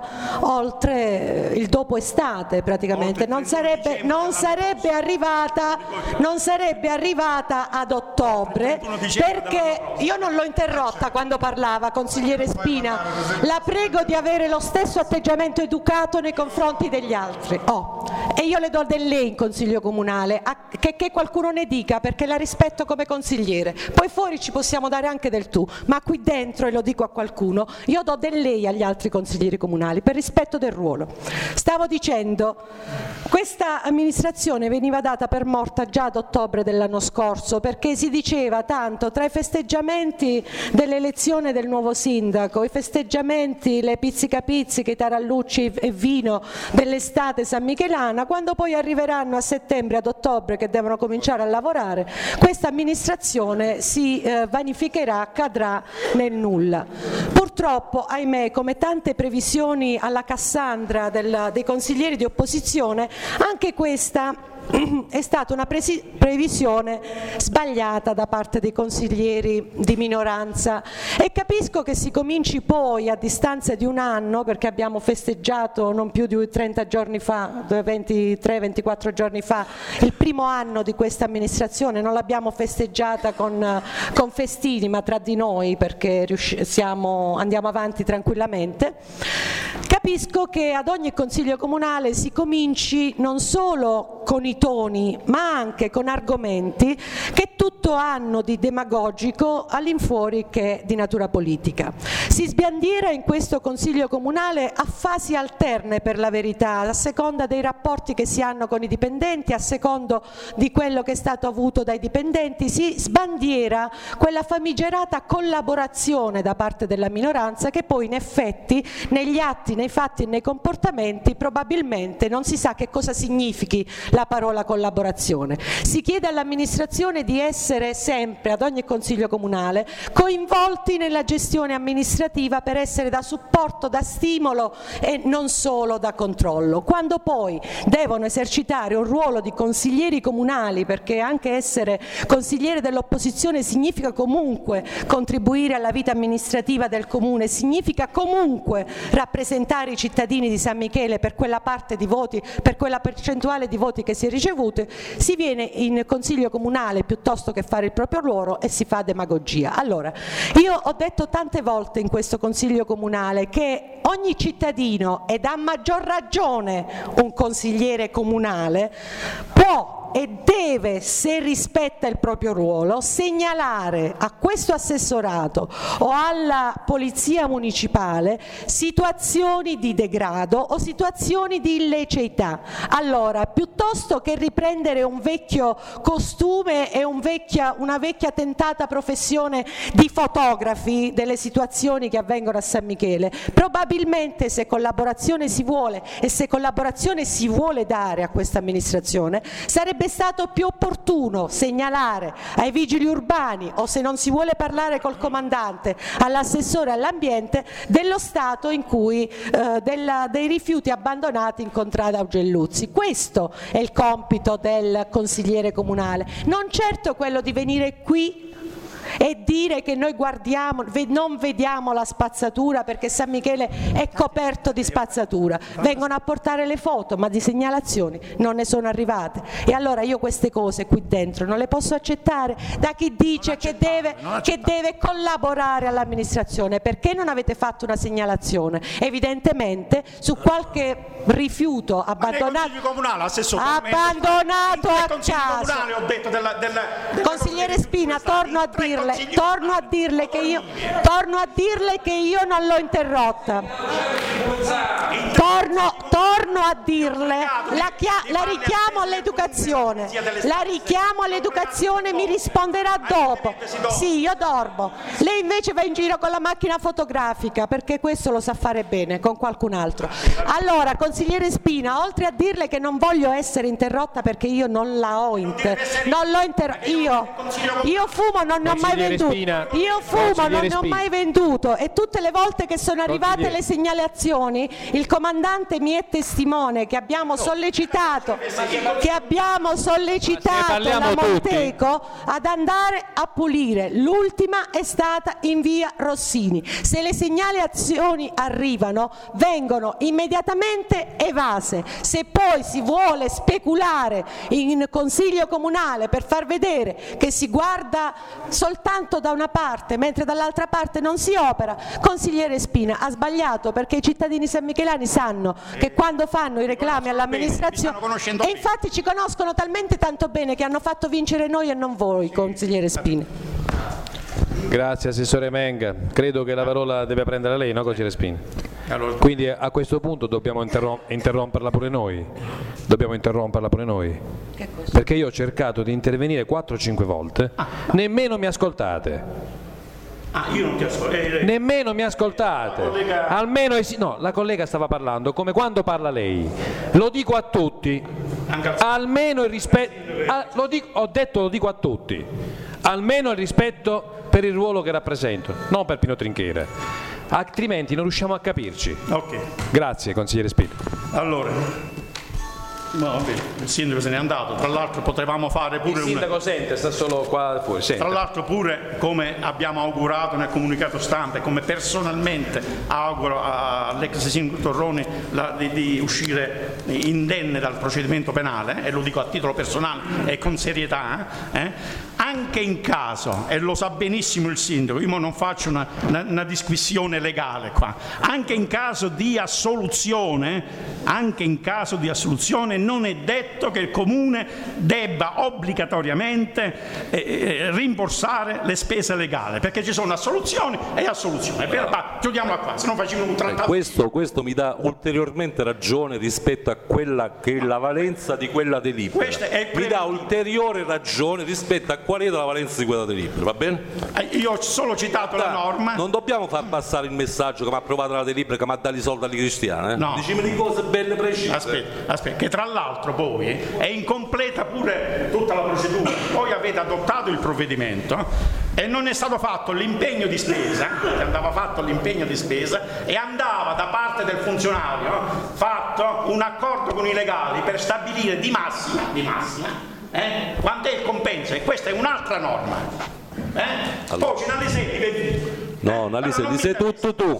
oltre il dopo estate praticamente, non sarebbe, non sarebbe arrivata, non sarebbe arrivata ad ottobre, perché io non l'ho interrotta quando parlava, consigliere Spina, la prego di avere lo stesso atteggiamento educato nei confronti degli altri. Oh. E io le do del lei in consiglio comunale, a, che, che qualcuno ne dica, perché la rispetto come consigliere. Poi fuori ci possiamo dare anche del tu, ma qui dentro, e lo dico a qualcuno, io do del lei agli altri consiglieri comunali per rispetto del ruolo. Stavo dicendo, questa amministrazione veniva data per morta già ad ottobre dell'anno scorso, perché si diceva tanto tra i festeggiamenti dell'elezione del nuovo sindaco, i festeggiamenti, le pizzica pizziche, i tarallucci e vino dell'estate san michelana, quando poi arriveranno a settembre, ad ottobre, che devono cominciare a lavorare, questa amministrazione si eh, vanificherà, cadrà nel nulla. Purtroppo, ahimè, come tante previsioni alla Cassandra del, dei consiglieri di opposizione, anche questa è stata una previsione sbagliata da parte dei consiglieri di minoranza, e capisco che si cominci poi a distanza di un anno, perché abbiamo festeggiato non più di trenta giorni fa, ventitré ventiquattro giorni fa, il primo anno di questa amministrazione. Non l'abbiamo festeggiata con, con festini, ma tra di noi, perché siamo, andiamo avanti tranquillamente. Capisco che ad ogni consiglio comunale si cominci non solo con i toni, ma anche con argomenti che tutto hanno di demagogico all'infuori che di natura politica. Si sbandiera in questo consiglio comunale a fasi alterne, per la verità, a seconda dei rapporti che si hanno con i dipendenti, a secondo di quello che è stato avuto dai dipendenti, si sbandiera quella famigerata collaborazione da parte della minoranza, che poi in effetti negli atti, nei fatti e nei comportamenti probabilmente non si sa che cosa significhi la parola collaborazione. Si chiede all'amministrazione di essere sempre, ad ogni consiglio comunale, coinvolti nella gestione amministrativa per essere da supporto, da stimolo e non solo da controllo. Quando poi devono esercitare un ruolo di consiglieri comunali, perché anche essere consigliere dell'opposizione significa comunque contribuire alla vita amministrativa del comune, significa comunque rappresentare i cittadini di San Michele per quella parte di voti, per quella percentuale di voti che si è ricevute, si viene in consiglio comunale piuttosto che fare il proprio ruolo e si fa demagogia. Allora, io ho detto tante volte in questo consiglio comunale che ogni cittadino, ed a maggior ragione un consigliere comunale, può e deve, se rispetta il proprio ruolo, segnalare a questo assessorato o alla polizia municipale situazioni di degrado o situazioni di illiceità. Allora, piuttosto che riprendere un vecchio costume e un vecchia, una vecchia tentata professione di fotografi delle situazioni che avvengono a San Michele, probabilmente, se collaborazione si vuole e se collaborazione si vuole dare a questa amministrazione, sarebbe stato più opportuno segnalare ai vigili urbani, o se non si vuole parlare col comandante, all'assessore all'ambiente, dello stato in cui eh, della, dei rifiuti abbandonati in contrada Augelluzzi. Questo è il compito del consigliere comunale, non certo quello di venire qui e dire che noi guardiamo, non vediamo la spazzatura perché San Michele è coperto di spazzatura. Vengono a portare le foto, ma di segnalazioni non ne sono arrivate. E allora io queste cose qui dentro non le posso accettare da chi dice che deve, che deve collaborare all'amministrazione. Perché non avete fatto una segnalazione? Evidentemente su qualche rifiuto abbandonato, comunale, abbandonato a caso. Ho detto della, della, della Consigliere Spina, torno a dirle, torno a dirle che io, torno a dirle che io non l'ho interrotta. Torno, torno torno a dirle, la, chia- la richiamo all'educazione, la richiamo all'educazione, mi risponderà dopo. Sì, io dormo. Lei invece va in giro con la macchina fotografica, perché questo lo sa fare bene, con qualcun altro. Allora, consigliere Spina, oltre a dirle che non voglio essere interrotta perché io non la ho inter- non l'ho inter- io, io fumo non ne ho mai venduto. Io fumo non ne ho mai venduto e tutte le volte che sono arrivate le segnalazioni, il comandante mi è testimone che abbiamo sollecitato che abbiamo sollecitato la Monteco ad andare a pulire. L'ultima è stata in via Rossini. Se le segnalazioni arrivano, vengono immediatamente evase. Se poi si vuole speculare in consiglio comunale per far vedere che si guarda soltanto da una parte mentre dall'altra parte non si opera, consigliere Spina ha sbagliato, perché i cittadini sanmichelani sanno che quando fanno i reclami all'amministrazione, e infatti ci conoscono talmente tanto bene che hanno fatto vincere noi e non voi, consigliere Spina. Grazie Assessore Menga, credo che la parola deve prendere lei, no consigliere Spina? Quindi a questo punto dobbiamo interrom- interromperla pure noi, dobbiamo interromperla pure noi, perché io ho cercato di intervenire quattro o cinque volte, nemmeno mi ascoltate. Ah, io non ti ascolto. Eh, Nemmeno mi ascoltate. collega... Almeno esi- no, la collega stava parlando come quando parla lei. Lo dico a tutti. Almeno il rispetto. Ah, lo dico, ho detto lo dico a tutti. Almeno il rispetto per il ruolo che rappresento, non per Pino Trinchera. Altrimenti non riusciamo a capirci. Ok. Grazie, consigliere Spina. Allora. No, vabbè, il sindaco se n'è andato, tra l'altro potevamo fare pure il sindaco una... sente, sta solo qua fuori. Sente. Tra l'altro pure, come abbiamo augurato nel comunicato stampa e come personalmente auguro all'ex sindaco Torroni la, di, di uscire indenne dal procedimento penale, eh, e lo dico a titolo personale e con serietà, eh, anche in caso, e lo sa benissimo il sindaco, io non faccio una, una, una disquisizione legale qua, anche in caso di assoluzione, anche in caso di assoluzione non è detto che il Comune debba obbligatoriamente eh, rimborsare le spese legali, perché ci sono assoluzioni e assoluzioni. È vero? Ma chiudiamola qua, se no facciamo un trattato. Eh, questo, questo mi dà ulteriormente ragione rispetto a quella che è la valenza di quella delibera. Mi dà ulteriore ragione rispetto a qual è la valenza di quella delibera, va bene? Eh, io ho solo citato da, la norma. Non dobbiamo far passare il messaggio che mi ha approvato la delibera, che mi ha dato i soldi alle cristiane. Eh? No. Dicimi le cose belle precise. Aspetta, aspetta, che tra l'altro poi è incompleta pure tutta la procedura. Poi avete adottato il provvedimento e non è stato fatto l'impegno di spesa, che andava fatto l'impegno di spesa e andava da parte del funzionario fatto un accordo con i legali per stabilire di massima, di massima eh, quanto è il compenso, e questa è un'altra norma. Eh? Allora. Poi ce n'ha le sedi, No, Nalise, di sei tutto tu.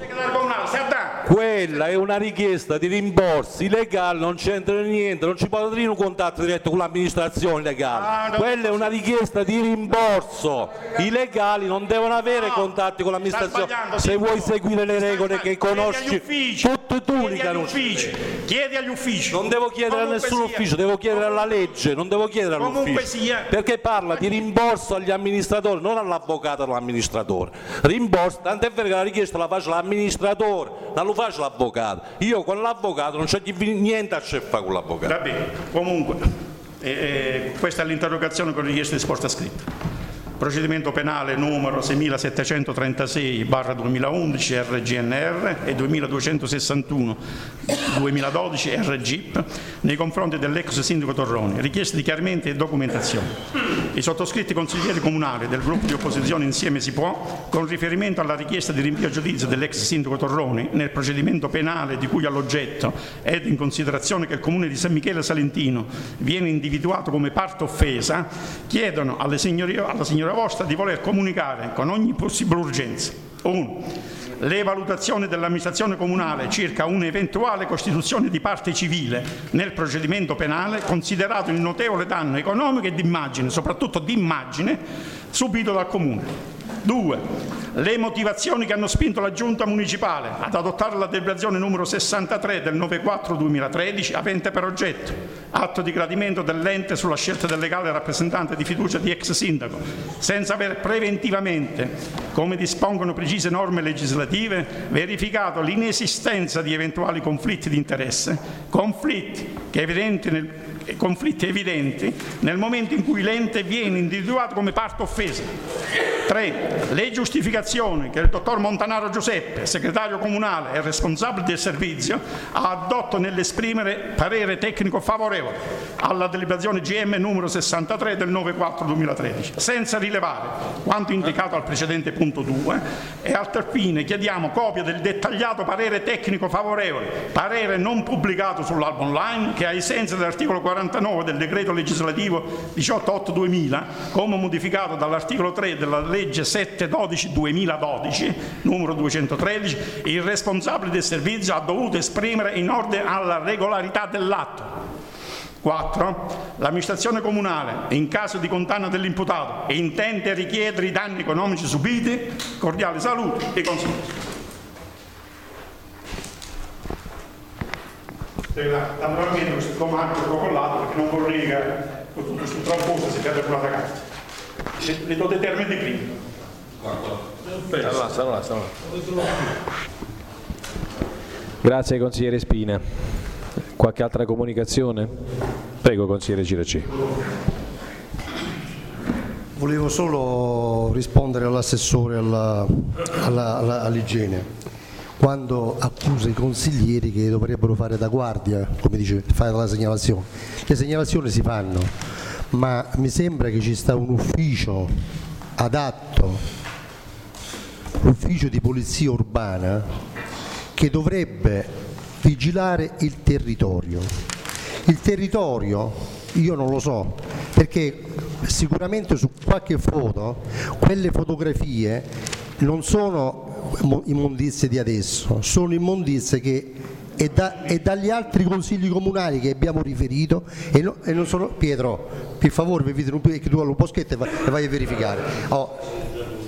Quella è una richiesta di rimborsi legali, non c'entra niente, non ci può dire un contatto diretto con l'amministrazione legale. Ah, no, Quella è una richiesta di rimborso. I legali non devono avere no, contatti con l'amministrazione. Se vuoi seguire le regole che conosci, tutto tu li conosci. Chiedi agli uffici. Non devo chiedere Comunque a nessun sia. ufficio, devo chiedere alla legge, non devo chiedere all'ufficio. Sia. Perché parla di rimborso agli amministratori, non all'avvocato all'amministratore. Rimborso, tant'è vero che la richiesta la faccia l'amministratore, non lo faccia l'avvocato. Io con l'avvocato non c'è niente a che fare con l'avvocato. Va bene, comunque, eh, questa è l'interrogazione con richiesta di risposta scritta. Procedimento penale numero seiemilasettecentotrentasei barra duemilaundici R G N R e duemiladuecentosessantuno duemiladodici R G I P nei confronti dell'ex sindaco Torroni. Richieste di chiarimenti e documentazione. I sottoscritti consiglieri comunali del gruppo di opposizione Insieme si può, con riferimento alla richiesta di rinvio a giudizio dell'ex sindaco Torroni nel procedimento penale di cui all'oggetto ed in considerazione che il comune di San Michele Salentino viene individuato come parte offesa, chiedono alle signorie, alla signora vostra di voler comunicare con ogni possibile urgenza uno le valutazioni dell'amministrazione comunale circa un'eventuale costituzione di parte civile nel procedimento penale, considerato il notevole danno economico e d'immagine, soprattutto d'immagine, subito dal comune. Due. Le motivazioni che hanno spinto la Giunta Municipale ad adottare la deliberazione numero sessantatré del nove quattro duemilatredici avente per oggetto atto di gradimento dell'ente sulla scelta del legale rappresentante di fiducia di ex sindaco, senza aver preventivamente, come dispongono precise norme legislative, verificato l'inesistenza di eventuali conflitti di interesse, conflitti che evidenti nel conflitti evidenti nel momento in cui l'ente viene individuato come parte offesa. Tre. Le giustificazioni che il dottor Montanaro Giuseppe, segretario comunale e responsabile del servizio, ha addotto nell'esprimere parere tecnico favorevole alla deliberazione G M numero sessantatré del nove quattro duemilatredici, senza rilevare quanto indicato al precedente punto due, e al tal fine chiediamo copia del dettagliato parere tecnico favorevole, parere non pubblicato sull'albo online, che ai sensi dell'articolo quarantanove del decreto legislativo diciotto otto duemila, come modificato dall'articolo tre della legge sette dodici duemiladodici, numero duecentotredici, il responsabile del servizio ha dovuto esprimere in ordine alla regolarità dell'atto. quattro. L'amministrazione comunale, in caso di condanna dell'imputato, intende richiedere i danni economici subiti. Cordiale saluto e consiglio. Naturalmente questo comando l'ho collato perché non vorrei che con tutto questo tramposo si perde una carta. Le, le do dei termini di prima. Allora, allora, allora. Grazie consigliere Spina. Qualche altra comunicazione? Prego consigliere Giracci. Volevo solo rispondere all'assessore alla, alla, alla, all'igiene quando accusa i consiglieri che dovrebbero fare da guardia, come dice, fare la segnalazione. Le segnalazioni si fanno, ma mi sembra che ci sta un ufficio adatto, l'ufficio di polizia urbana, che dovrebbe vigilare il territorio. Il territorio io non lo so, perché sicuramente su qualche foto quelle fotografie non sono immondizie di adesso, sono immondizie che è, da, è dagli altri consigli comunali che abbiamo riferito e, no, e non sono. Pietro, per favore, che tu allo boschetto e vai, e vai a verificare. Oh.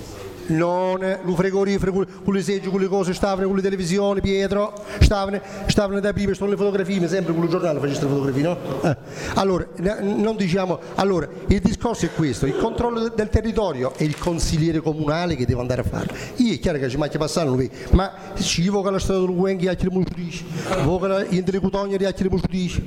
Non lo frigorifero, con le seggi, con le cose, stavano con le televisioni, Pietro, stavano, stavano da prima, sono le fotografie, mi sembra con il giornale faceste le fotografie, no? Eh. Allora, non diciamo, allora, il discorso è questo, il controllo del territorio è il consigliere comunale che deve andare a fare. Io è chiaro che ci macchia passare, ma ci voca la strada del Guenghi, altri le muscidici, voca in delle cutogne, altri le muscidici,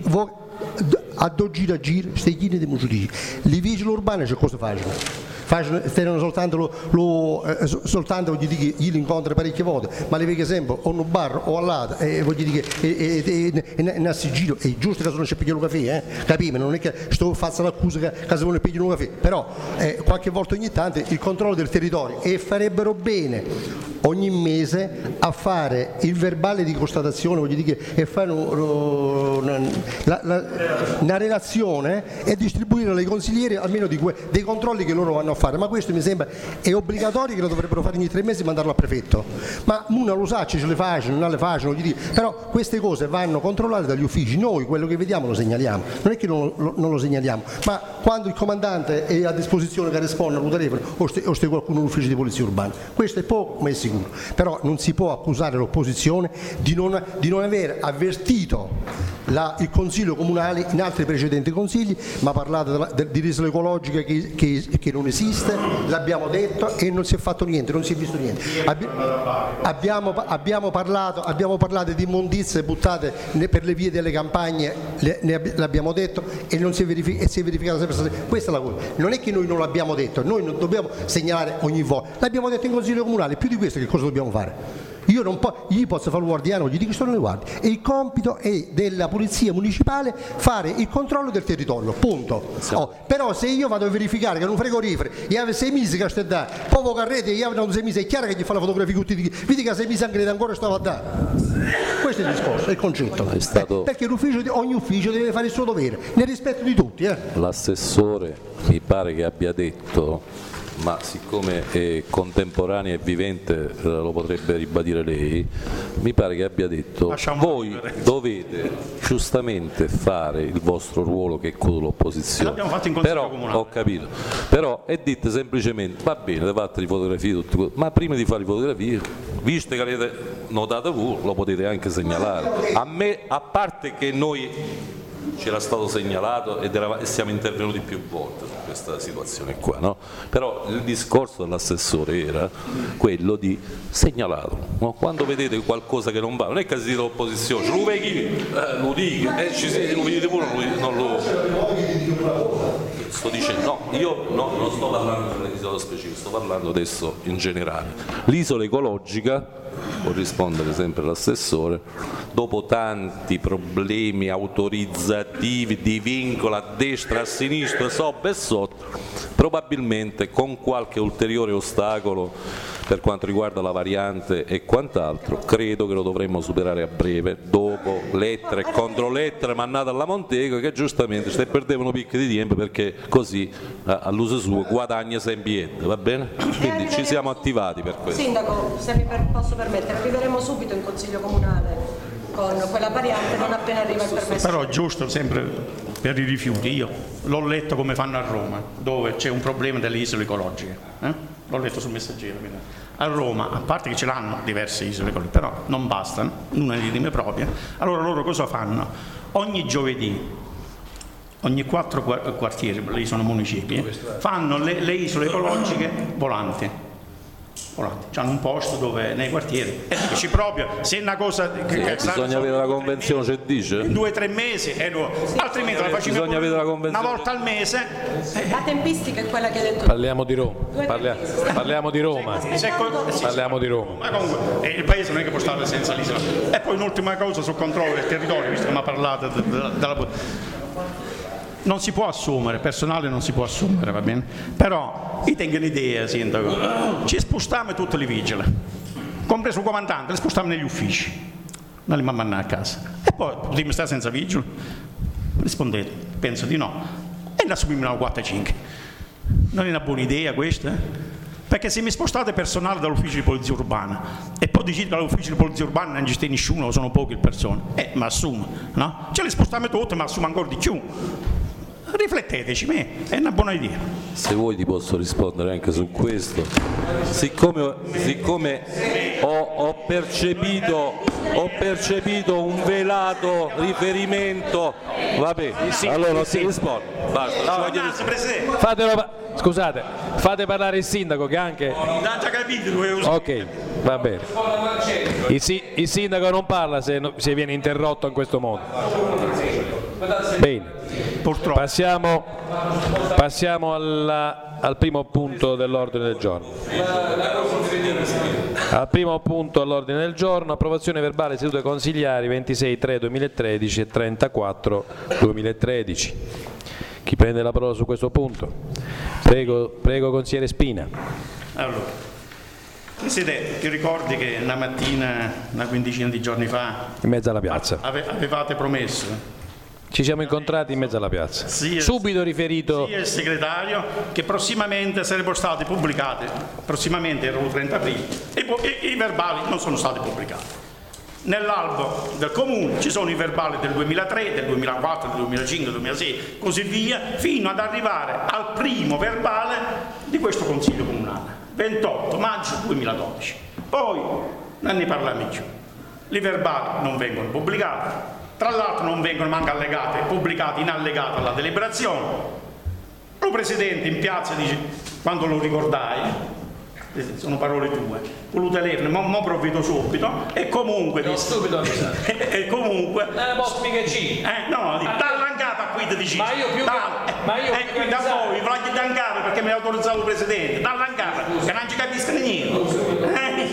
a do gira a gira, stai chine di muscidici. Le vigili urbane c'è cosa facciano? Stanno soltanto, lo, lo, eh, soltanto voglio dire, io li incontro parecchie volte, ma le vedi sempre o un bar o all'altro e voglio dire che in sigillo è giusto che se non c'è pigliare un caffè, eh? Capite? Non è che sto faccio l'accusa che, che se non pigliare un caffè, però eh, qualche volta ogni tanto il controllo del territorio, e farebbero bene ogni mese a fare il verbale di constatazione, voglio dire, e fare una, la, la, una relazione e distribuire ai consiglieri almeno di que, dei controlli che loro vanno a fare, ma questo mi sembra è obbligatorio, che lo dovrebbero fare ogni tre mesi e mandarlo al prefetto, ma uno lo sa, ce le facciano, non le facciano, però queste cose vanno controllate dagli uffici, noi quello che vediamo lo segnaliamo, non è che non lo, non lo segnaliamo, ma quando il comandante è a disposizione che risponda al telefono o ste, o ste qualcuno all'ufficio di polizia urbana, questo è poco ma è sicuro. Però non si può accusare l'opposizione di non, di non aver avvertito la, il consiglio comunale in altri precedenti consigli, ma ha parlato della, de, di rischio ecologico che, che, che non esiste, l'abbiamo detto e non si è fatto niente, non si è visto niente. Abbi, abbiamo, abbiamo, parlato, abbiamo parlato di immondizie buttate per le vie delle campagne, le, ne l'abbiamo detto e non si è, verific, e si è verificato sempre. Questa è la cosa. Non è che noi non l'abbiamo detto, noi non dobbiamo segnalare ogni volta, l'abbiamo detto in consiglio comunale, più di questo che cosa dobbiamo fare? Io non po- gli posso fare il guardiano, gli dico che sono le guardie, e il compito è della polizia municipale fare il controllo del territorio, punto. Oh, però se io vado a verificare che un frigorifero gli aveva sei mesi che sta da, poco carrete gli avevano sei mesi, è chiaro che gli fa la fotografia tutti, vedi che sei mesi anche ancora stava a dare. Questo è il discorso, è il concetto. È stato... eh, perché l'ufficio di, ogni ufficio deve fare il suo dovere, nel rispetto di tutti. Eh. L'assessore mi pare che abbia detto ma siccome è contemporanea e vivente eh, lo potrebbe ribadire lei, mi pare che abbia detto Lasciamo voi vivere. dovete giustamente fare il vostro ruolo che è quello dell'opposizione. L'abbiamo fatto in Consiglio Però, Comunale. ho capito, però e dite semplicemente va bene, fate le fotografie, tutte, ma prima di fare le fotografie, visto che avete notato voi, lo potete anche segnalare. A me, a parte che noi c'era stato segnalato ed era, e siamo intervenuti più volte su questa situazione qua, no? Però il discorso dell'assessore era quello di segnalarlo, no? Quando vedete qualcosa che non va, non è che si dice l'opposizione, lo vedi, eh, lo dico, eh, ci siete, lo vedete pure, non lo sto dicendo, no, io no, non sto parlando dell'episodio specifico, sto parlando adesso in generale. L'isola ecologica, può rispondere sempre l'assessore, dopo tanti problemi autorizzativi di vincolo a destra, a sinistra, sopra e sotto, probabilmente con qualche ulteriore ostacolo per quanto riguarda la variante e quant'altro, credo che lo dovremmo superare a breve, dopo lettere e controlettere mandate alla Montego, che giustamente se perdevano picchi di tempo perché così all'uso suo guadagna sempre, va bene? Quindi ci siamo attivati per questo. Sindaco, se mi per, posso permettere, arriveremo subito in Consiglio Comunale con quella variante non appena arriva il permesso. Però è giusto sempre per i rifiuti, io l'ho letto come fanno a Roma, dove c'è un problema delle isole ecologiche, eh? L'ho letto sul Messaggero. A Roma, a parte che ce l'hanno diverse isole ecologiche, però non bastano, una di rime proprie, allora loro cosa fanno? Ogni giovedì, ogni quattro quartieri, lì sono municipi, fanno le, le isole ecologiche volanti. Volanti. Hanno un posto dove nei quartieri e dici proprio se è una cosa che, che bisogna avere la convenzione, c'è dice in due o tre mesi e no, altrimenti la facciamo bisogna avere la convenzione una volta al mese. La tempistica è quella che hai detto. Parliamo di Roma, Parlia- parliamo di Roma, Se co- sì, parliamo di Roma. ma comunque eh, il paese non è che può stare senza l'isola. E poi un'ultima cosa sul controllo del territorio, visto che mi ha parlato de- de- della non si può assumere, personale non si può assumere, va bene? Però io tengo un'idea, sindaco, ci spostiamo tutte le vigili, compreso il comandante, le spostiamo negli uffici, non li mandano a casa. E poi potremmo stare senza vigili? Rispondete, penso di no. E ne assumiamo una quattro cinque. Non è una buona idea questa? Perché se mi spostate personale dall'ufficio di polizia urbana e poi dicete che all'ufficio di polizia urbana non ci sta nessuno, sono poche persone, eh, ma assumo, no? Ce le spostiamo tutte, ma assumo ancora di più. Rifletteteci, me, è una buona idea. Se vuoi ti posso rispondere anche su questo. Siccome, siccome ho, ho, percepito, ho percepito un velato riferimento, vabbè, allora non si risponde. Basta, No, ci voglio grazie, Presidente. Fatelo pa- scusate, fate parlare il sindaco che anche... Non già capito dove uso. Ok, va bene. Il, si- il sindaco non parla se, no- se viene interrotto in questo modo. Bene. Purtroppo. Passiamo, passiamo alla- al primo punto dell'ordine del giorno. Al primo punto all'ordine del giorno, approvazione verbale sedute consigliari ventisei tre duemilatredici e trentaquattro duemilatredici. Chi prende la parola su questo punto? Prego, prego consigliere Spina. Allora, Presidente, ti ricordi che una mattina, una quindicina di giorni fa, In mezzo alla piazza. ave- avevate promesso Ci siamo incontrati in mezzo alla piazza. Sì, Subito riferito. sia il segretario che prossimamente sarebbero stati pubblicati, prossimamente erano il trenta aprile, e, po- e i verbali non sono stati pubblicati. Nell'albo del comune ci sono i verbali del duemilatré, del duemilaquattro, del duemilacinque, del duemilasei, così via, fino ad arrivare al primo verbale di questo Consiglio Comunale, ventotto maggio duemiladodici. Poi non ne parliamo più. I verbali non vengono pubblicati. Tra l'altro non vengono manco allegati, pubblicati in allegato alla deliberazione. Il Presidente in piazza dice, quando lo ricordai, sono parole tue, con lo telefono, ma mo provvedo subito, e comunque... No, subito e, e comunque... Eh, boh, spiegaci. Eh, no, dico, dall'angata qui ti dici. Ma io più da, che- ma io eh, più che da avvisare. voi, voglio d'angare perché mi ha autorizzato il Presidente, dall'angata, che non ci capiscono niente.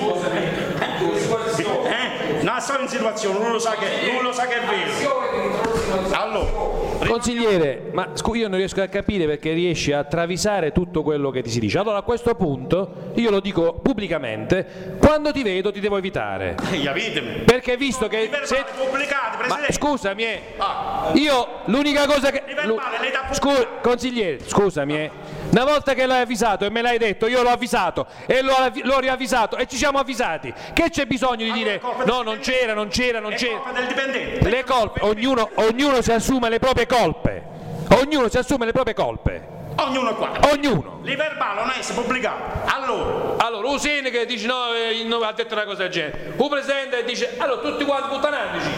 Eh? Eh? No, sono in situazione, uno lo sa che, uno lo sa che è vero. Allora, Consigliere, ma scu- io non riesco a capire perché riesci a travisare tutto quello che ti si dice. Allora a questo punto io lo dico pubblicamente, quando ti vedo ti devo evitare. eh, capitemi. Perché visto I che... verbali se- pubblicati, Ma Presidente. scusami, eh, Ah, io l'unica cosa che... I verbali lu- lei dà scu- consigliere, scusami, eh, Una volta che l'hai avvisato e me l'hai detto, io l'ho avvisato e l'ho, l'ho riavvisato e ci siamo avvisati. Che c'è bisogno di dire no, non c'era, non c'era, non c'era? È colpa del dipendente. Le colpe, ognuno, ognuno si assume le proprie colpe. Ognuno si assume le proprie colpe. Ognuno qua. Ognuno. Il verbale non è pubblicato. Allora. Allora, Usini che dice no, eh, no, ha detto una cosa del genere. Un presidente dice allora tutti quanti puttanandici.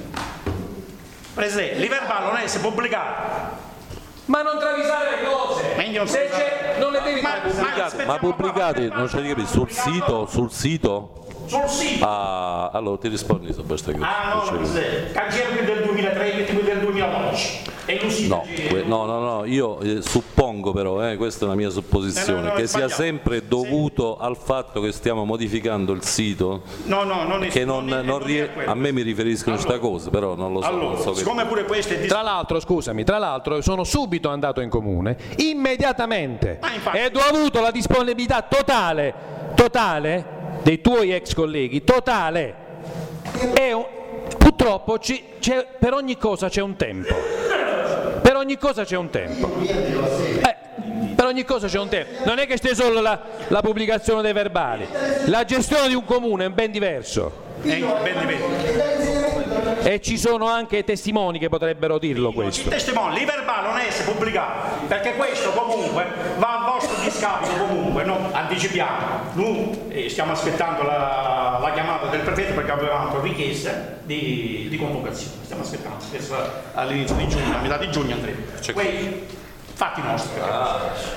Presidente, il verbale non è pubblicato. Ma non travisare le cose. Se c'è, non le devi ma, fare pubblicate. Ma pubblicati, non c'è di capire, sul sito, sul sito? Sul sito. Ah, allora ti rispondi su questa cosa. Ah, no, no, cancelli del duemilatredici, del duemiladodici. E no, que- no, no, no, io eh, suppongo però, eh, questa è una mia supposizione, no, no, no, che sia sempre dovuto sì. al fatto che stiamo modificando il sito. No, no, non è che non, non, non rie- a me mi riferiscono allora, questa cosa, però non lo so. Allora, non so siccome che... pure queste dis- Tra l'altro, scusami, tra l'altro sono subito andato in comune, immediatamente, ah, ed ho avuto la disponibilità totale, totale dei tuoi ex colleghi, totale. E purtroppo ci, c'è, per ogni cosa c'è un tempo. Per ogni cosa c'è un tempo. Eh, per ogni cosa c'è un tempo. Non è che c'è solo la, la pubblicazione dei verbali. La gestione di un comune è ben diverso. Eh, ben diverso. E ci sono anche testimoni che potrebbero dirlo questo. I testimoni, il verbale non è pubblicato, perché questo comunque va a vostro discapito comunque, no? Anticipiamo. Noi eh, stiamo aspettando la, la chiamata del prefetto perché avevamo richiesta di, di convocazione. Stiamo aspettando, adesso all'inizio di giugno, a metà di giugno andremo. Quei fatti nostri. Ah,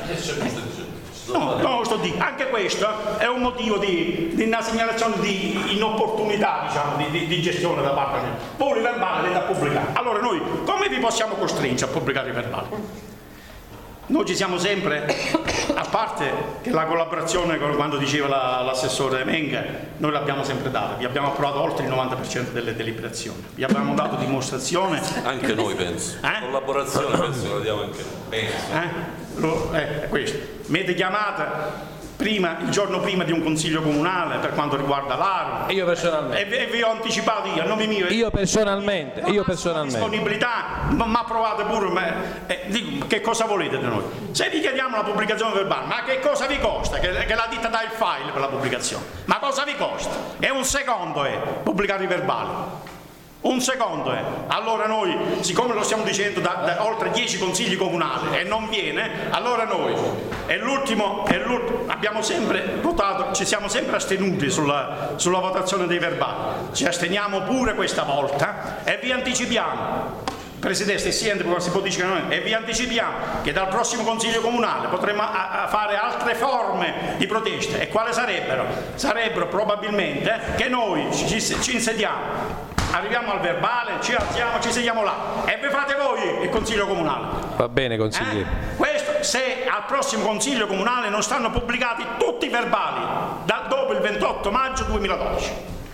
No, no, sto di, anche questo è un motivo di, di una segnalazione di inopportunità, diciamo, di, di, di gestione da parte di voi. Il verbale è da pubblicare. Allora noi come vi possiamo costringere a pubblicare il verbale? Noi ci siamo sempre, a parte che la collaborazione, quando diceva la, l'assessore Menga, noi l'abbiamo sempre data, vi abbiamo approvato oltre il novanta per cento delle deliberazioni, vi abbiamo dato dimostrazione. Anche noi penso. Eh? Collaborazione penso che la diamo anche noi. Penso. Eh? Lo, eh, questo. Mette chiamata prima, il giorno prima di un consiglio comunale per quanto riguarda l'A R U. Io personalmente. E, e vi ho anticipato io, a nome mio. Io personalmente, io personalmente. Disponibilità, ma provate pure, ma, eh, dico, che cosa volete da noi? Se vi chiediamo la pubblicazione verbale, ma che cosa vi costa? Che, che la ditta dà il file per la pubblicazione. Ma cosa vi costa? È un secondo è pubblicare i verbali. Un secondo è. Allora noi, siccome lo stiamo dicendo da, da oltre dieci consigli comunali e non viene, allora noi, è l'ultimo, è l'ultimo, abbiamo sempre votato, ci siamo sempre astenuti sulla, sulla votazione dei verbali. Ci asteniamo pure questa volta e vi anticipiamo. Presidente, si può dire, e vi anticipiamo che dal prossimo Consiglio Comunale potremo a, a fare altre forme di protesta. E quali sarebbero? Sarebbero probabilmente che noi ci, ci insediamo, arriviamo al verbale, ci alziamo, ci sediamo là e vi fate voi il Consiglio Comunale. Va bene, consigliere. Eh? Questo se al prossimo Consiglio Comunale non stanno pubblicati tutti i verbali da dopo il ventotto maggio duemiladodici.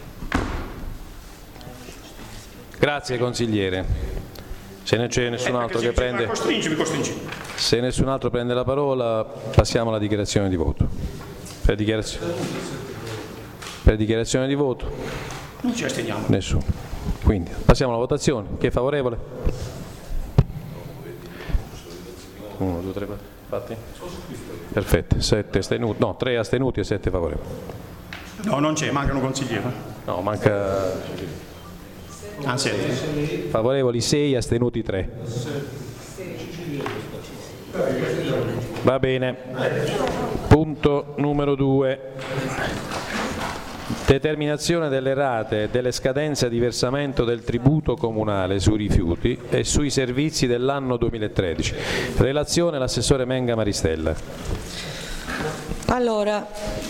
Grazie consigliere. Se non c'è nessun altro che prende, costringi, costringi. se nessun altro prende la parola, passiamo alla dichiarazione di voto. Per dichiarazione, per dichiarazione di voto? Non ci asteniamo. Nessuno. Quindi passiamo alla votazione. Chi è favorevole? Uno, due, tre, fatti? Perfetto. Sette astenuti, no, tre astenuti e sette favorevoli. No, non c'è, mancano consiglieri. No, manca. Ah, sette. Favorevoli sei, astenuti tre. Va bene. Punto numero due. Determinazione delle rate e delle scadenze di versamento del tributo comunale sui rifiuti e sui servizi dell'anno duemilatredici. Relazione l'assessore Menga Maristella. Allora,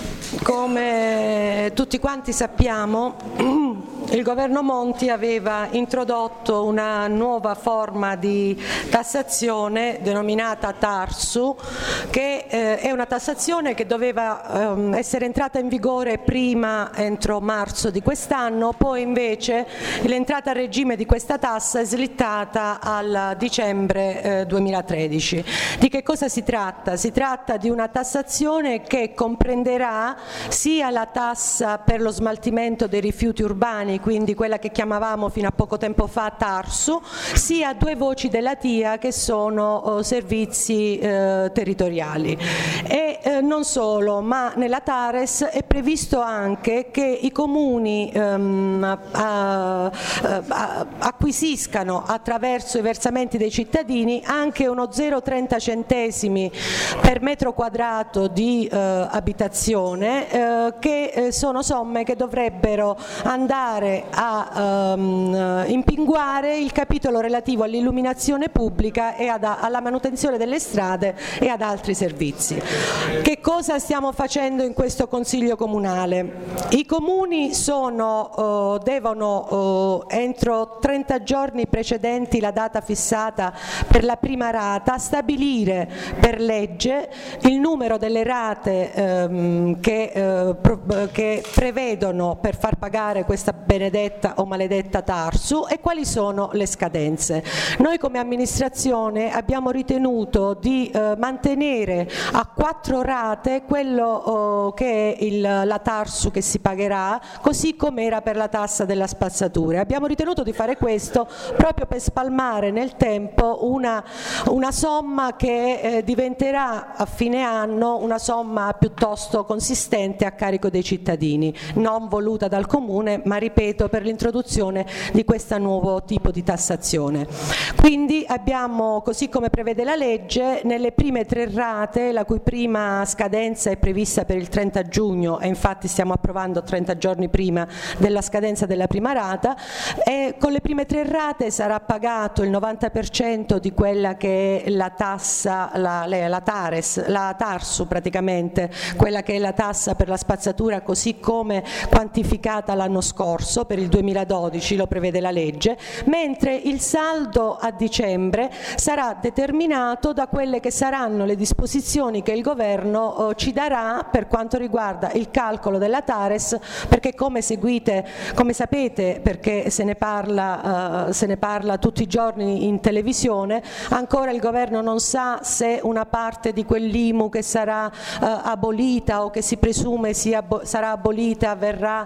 come tutti quanti sappiamo, il governo Monti aveva introdotto una nuova forma di tassazione denominata TARSU, che eh, è una tassazione che doveva ehm, essere entrata in vigore prima entro marzo di quest'anno, poi invece l'entrata a regime di questa tassa è slittata al dicembre eh, duemilatredici. Di che cosa si tratta? Si tratta di una tassazione che comprenderà sia la tassa per lo smaltimento dei rifiuti urbani, quindi quella che chiamavamo fino a poco tempo fa TARSU, sia due voci della T I A che sono oh, servizi eh, territoriali. E eh, non solo, ma nella TARES è previsto anche che i comuni ehm, a, a, a, acquisiscano attraverso i versamenti dei cittadini anche uno zero virgola trenta centesimi per metro quadrato di eh, abitazione, eh, che eh, sono somme che dovrebbero andare a ehm, impinguare il capitolo relativo all'illuminazione pubblica e ad, alla manutenzione delle strade e ad altri servizi. Che cosa stiamo facendo in questo Consiglio Comunale? I comuni sono, eh, devono eh, entro trenta giorni precedenti la data fissata per la prima rata stabilire per legge il numero delle rate ehm, che, eh, pro, che prevedono per far pagare questa benedetta o maledetta TARSU e quali sono le scadenze. Noi come amministrazione abbiamo ritenuto di eh, mantenere a quattro rate quello oh, che è il, la TARSU che si pagherà, così come era per la tassa della spazzatura. Abbiamo ritenuto di fare questo proprio per spalmare nel tempo una, una somma che eh, diventerà a fine anno una somma piuttosto consistente a carico dei cittadini, non voluta dal Comune, ma ripeto per l'introduzione di questo nuovo tipo di tassazione. Quindi abbiamo, così come prevede la legge, nelle prime tre rate, la cui prima scadenza è prevista per il trenta giugno e infatti stiamo approvando trenta giorni prima della scadenza della prima rata, e con le prime tre rate sarà pagato il novanta per cento di quella che è la tassa, la, la TARES, la TARSU praticamente, quella che è la tassa per la spazzatura così come quantificata l'anno scorso per il duemiladodici, lo prevede la legge, mentre il saldo a dicembre sarà determinato da quelle che saranno le disposizioni che il governo eh, ci darà per quanto riguarda il calcolo della TARES, perché come seguite, come sapete, perché se ne parla, eh, se ne parla tutti i giorni in televisione, ancora il governo non sa se una parte di quell'I M U che sarà eh, abolita o che si presume sia, sarà abolita verrà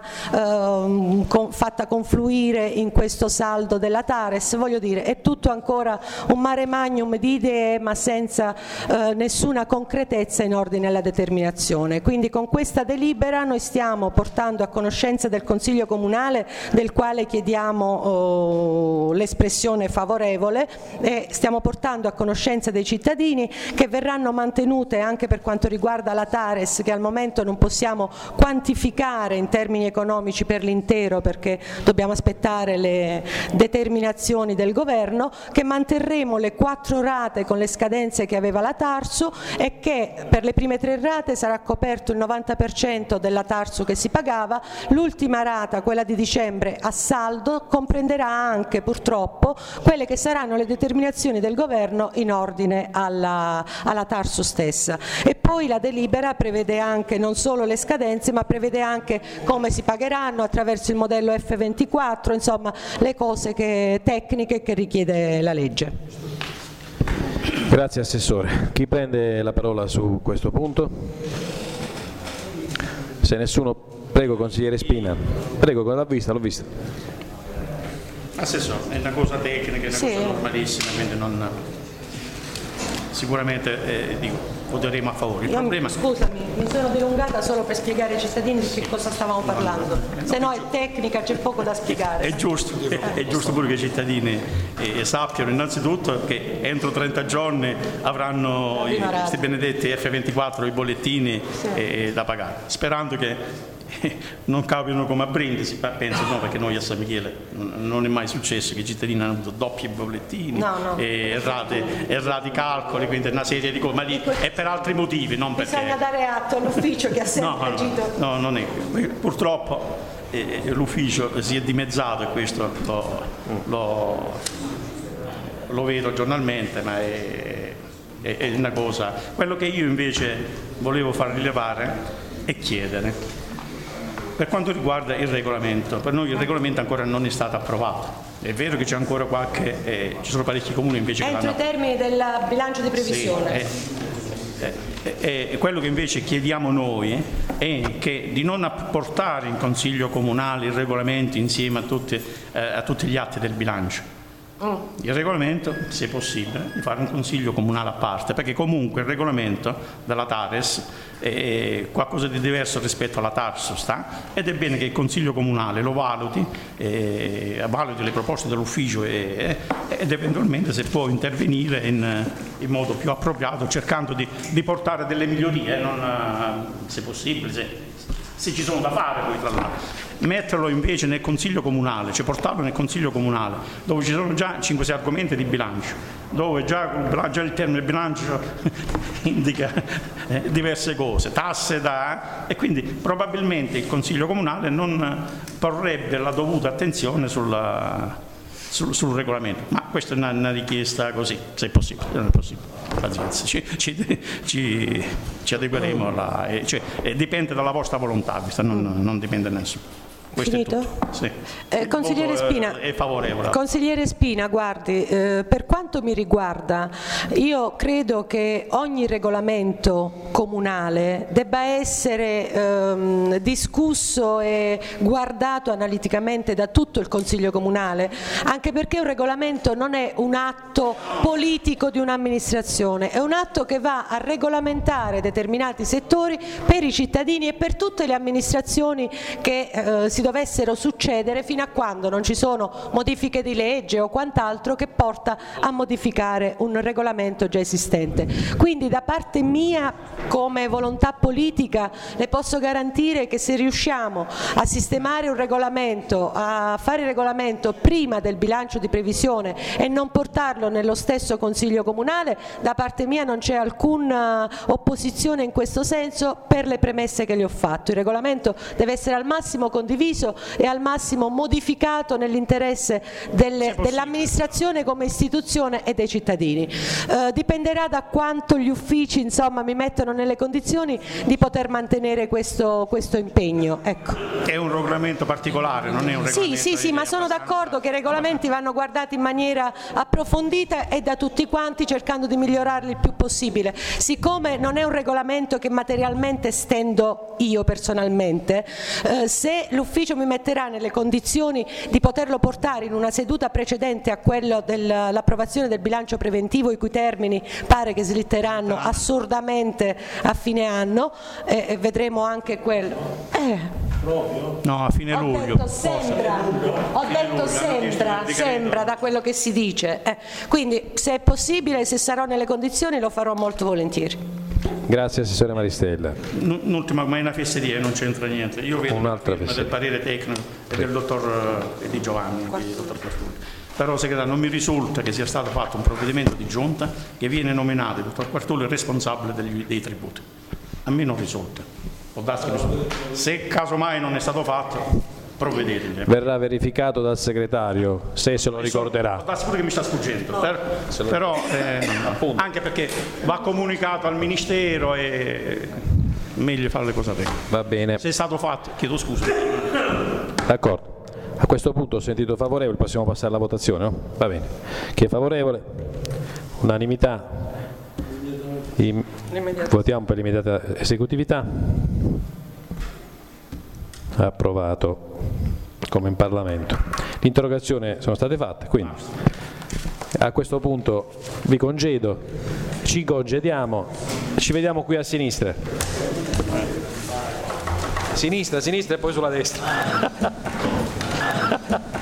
eh, con, fatta confluire in questo saldo della TARES. Voglio dire, è tutto ancora un mare magnum di idee ma senza eh, nessuna concretezza in ordine alla determinazione. Quindi con questa delibera noi stiamo portando a conoscenza del Consiglio Comunale, del quale chiediamo oh, l'espressione favorevole, e stiamo portando a conoscenza dei cittadini che verranno mantenute anche per quanto riguarda la TARES, che al momento non possiamo quantificare in termini economici per l'intero perché dobbiamo aspettare le determinazioni del governo, che manterremo le quattro rate con le scadenze che aveva la TARSU e che per le prime tre rate sarà coperto il novanta per cento della TARSU che si pagava, l'ultima rata, quella di dicembre, a saldo comprenderà anche purtroppo quelle che saranno le determinazioni del governo in ordine alla, alla TARSU stessa. E poi la delibera prevede anche non solo le scadenze ma prevede anche come si pagheranno attraverso il modello F ventiquattro, insomma le cose che, tecniche che richiede la legge. Grazie Assessore. Chi prende la parola su questo punto? Se nessuno, prego Consigliere Spina. Prego, l'ho vista, l'ho vista. Assessore, è una cosa tecnica, è una sì. cosa normalissima, quindi non... sicuramente eh, dico, voteremo a favore. Il Io, problema... Scusami, mi sono dilungata solo per spiegare ai cittadini di che cosa stavamo parlando, no, no, se no è tecnica, c'è poco da spiegare. È giusto, è, è giusto pure che i cittadini eh, sappiano innanzitutto che entro trenta giorni avranno i, questi benedetti F ventiquattro, i bollettini sì. eh, da pagare, sperando che non capino come a Brindisi, penso no, perché noi a San Michele non è mai successo che i cittadini hanno avuto doppi bollettini, no, no. E errati, errati calcoli, quindi una serie di cose, ma lì è per altri motivi, non perché... Bisogna dare atto all'ufficio che ha sempre no, agito. No, no, non è. Purtroppo eh, l'ufficio si è dimezzato e questo lo, lo, lo vedo giornalmente, ma è, è, è una cosa... Quello che io invece volevo far rilevare è chiedere. Per quanto riguarda il regolamento, per noi il regolamento ancora non è stato approvato. È vero che c'è ancora qualche, eh, ci sono parecchi comuni invece che entro l'hanno... i termini del bilancio di previsione. Sì, eh, E, e quello che invece chiediamo noi è che di non portare in Consiglio Comunale il regolamento insieme a tutti, eh, a tutti gli atti del bilancio. Il regolamento, se possibile, di fare un Consiglio Comunale a parte, perché comunque il regolamento della TARES è qualcosa di diverso rispetto alla TARSU, sta? Ed è bene che il Consiglio Comunale lo valuti, eh, valuti le proposte dell'ufficio e, ed eventualmente se può intervenire in, in modo più appropriato, cercando di, di portare delle migliorie, non, se possibile, se, se ci sono da fare poi tra l'altro. Metterlo invece nel Consiglio Comunale, cioè portarlo nel Consiglio Comunale, dove ci sono già cinque sei argomenti di bilancio, dove già, già il termine bilancio indica eh, diverse cose, tasse da... e quindi probabilmente il Consiglio Comunale non porrebbe la dovuta attenzione sulla, sul, sul regolamento, ma questa è una, una richiesta così, se è possibile, non è possibile. Pazienza, ci, ci, ci, ci adegueremo, alla, eh, cioè, eh, dipende dalla vostra volontà, non, non dipende da nessuno. Questo Finito? Sì. Eh, consigliere Spina, è favorevole. Consigliere Spina, guardi, eh, per quanto mi riguarda, io credo che ogni regolamento comunale debba essere ehm, discusso e guardato analiticamente da tutto il Consiglio Comunale, anche perché un regolamento non è un atto politico di un'amministrazione, è un atto che va a regolamentare determinati settori per i cittadini e per tutte le amministrazioni che eh, si dovessero succedere fino a quando non ci sono modifiche di legge o quant'altro che porta a modificare un regolamento già esistente. Quindi da parte mia, come volontà politica, le posso garantire che se riusciamo a sistemare un regolamento, a fare il regolamento prima del bilancio di previsione e non portarlo nello stesso Consiglio Comunale, da parte mia non c'è alcuna opposizione in questo senso per le premesse che le ho fatto. Il regolamento deve essere al massimo condiviso e al massimo modificato nell'interesse dell'amministrazione come istituzione e dei cittadini. Eh, dipenderà da quanto gli uffici insomma, mi mettono nelle condizioni di poter mantenere questo, questo impegno. Ecco. È un regolamento particolare, non è un regolamento. Sì, sì, sì, ma sono d'accordo che i regolamenti vanno guardati in maniera approfondita e da tutti quanti cercando di migliorarli il più possibile. Siccome non è un regolamento che materialmente stendo io personalmente, eh, se l'ufficio mi metterà nelle condizioni di poterlo portare in una seduta precedente a quello dell'approvazione del bilancio preventivo, i cui termini pare che slitteranno assurdamente a fine anno, e, e vedremo anche quello. Eh. No, a fine ho luglio. Detto sembra, ho fine detto luglio, sembra, sembra da quello che si dice. Eh. Quindi se è possibile, se sarò nelle condizioni, lo farò molto volentieri. Grazie Assessore Maristella. Un'ultima, ma è una fesseria, non c'entra niente. Io vedo Un'altra il del parere tecnico e del dottor e di Giovanni, di dottor Quartulli. Però segretario non mi risulta che sia stato fatto un provvedimento di giunta che viene nominato il dottor Quartulli responsabile degli, dei tributi. A me non risulta. Se casomai non è stato fatto, provvedete. Verrà verificato dal segretario, se se lo ricorderà. Sta sicuro che mi sta sfuggendo, per, però eh, anche perché va comunicato al Ministero e meglio fare le cose bene. Va bene. Se è stato fatto, chiedo scusa. D'accordo. A questo punto ho sentito favorevole, possiamo passare alla votazione, no? Va bene. Chi è favorevole? Unanimità. In... Votiamo per l'immediata esecutività. Approvato come in Parlamento. L'interrogazione sono state fatte, quindi a questo punto vi congedo, ci congediamo, ci vediamo qui a sinistra. Sinistra, sinistra e poi sulla destra.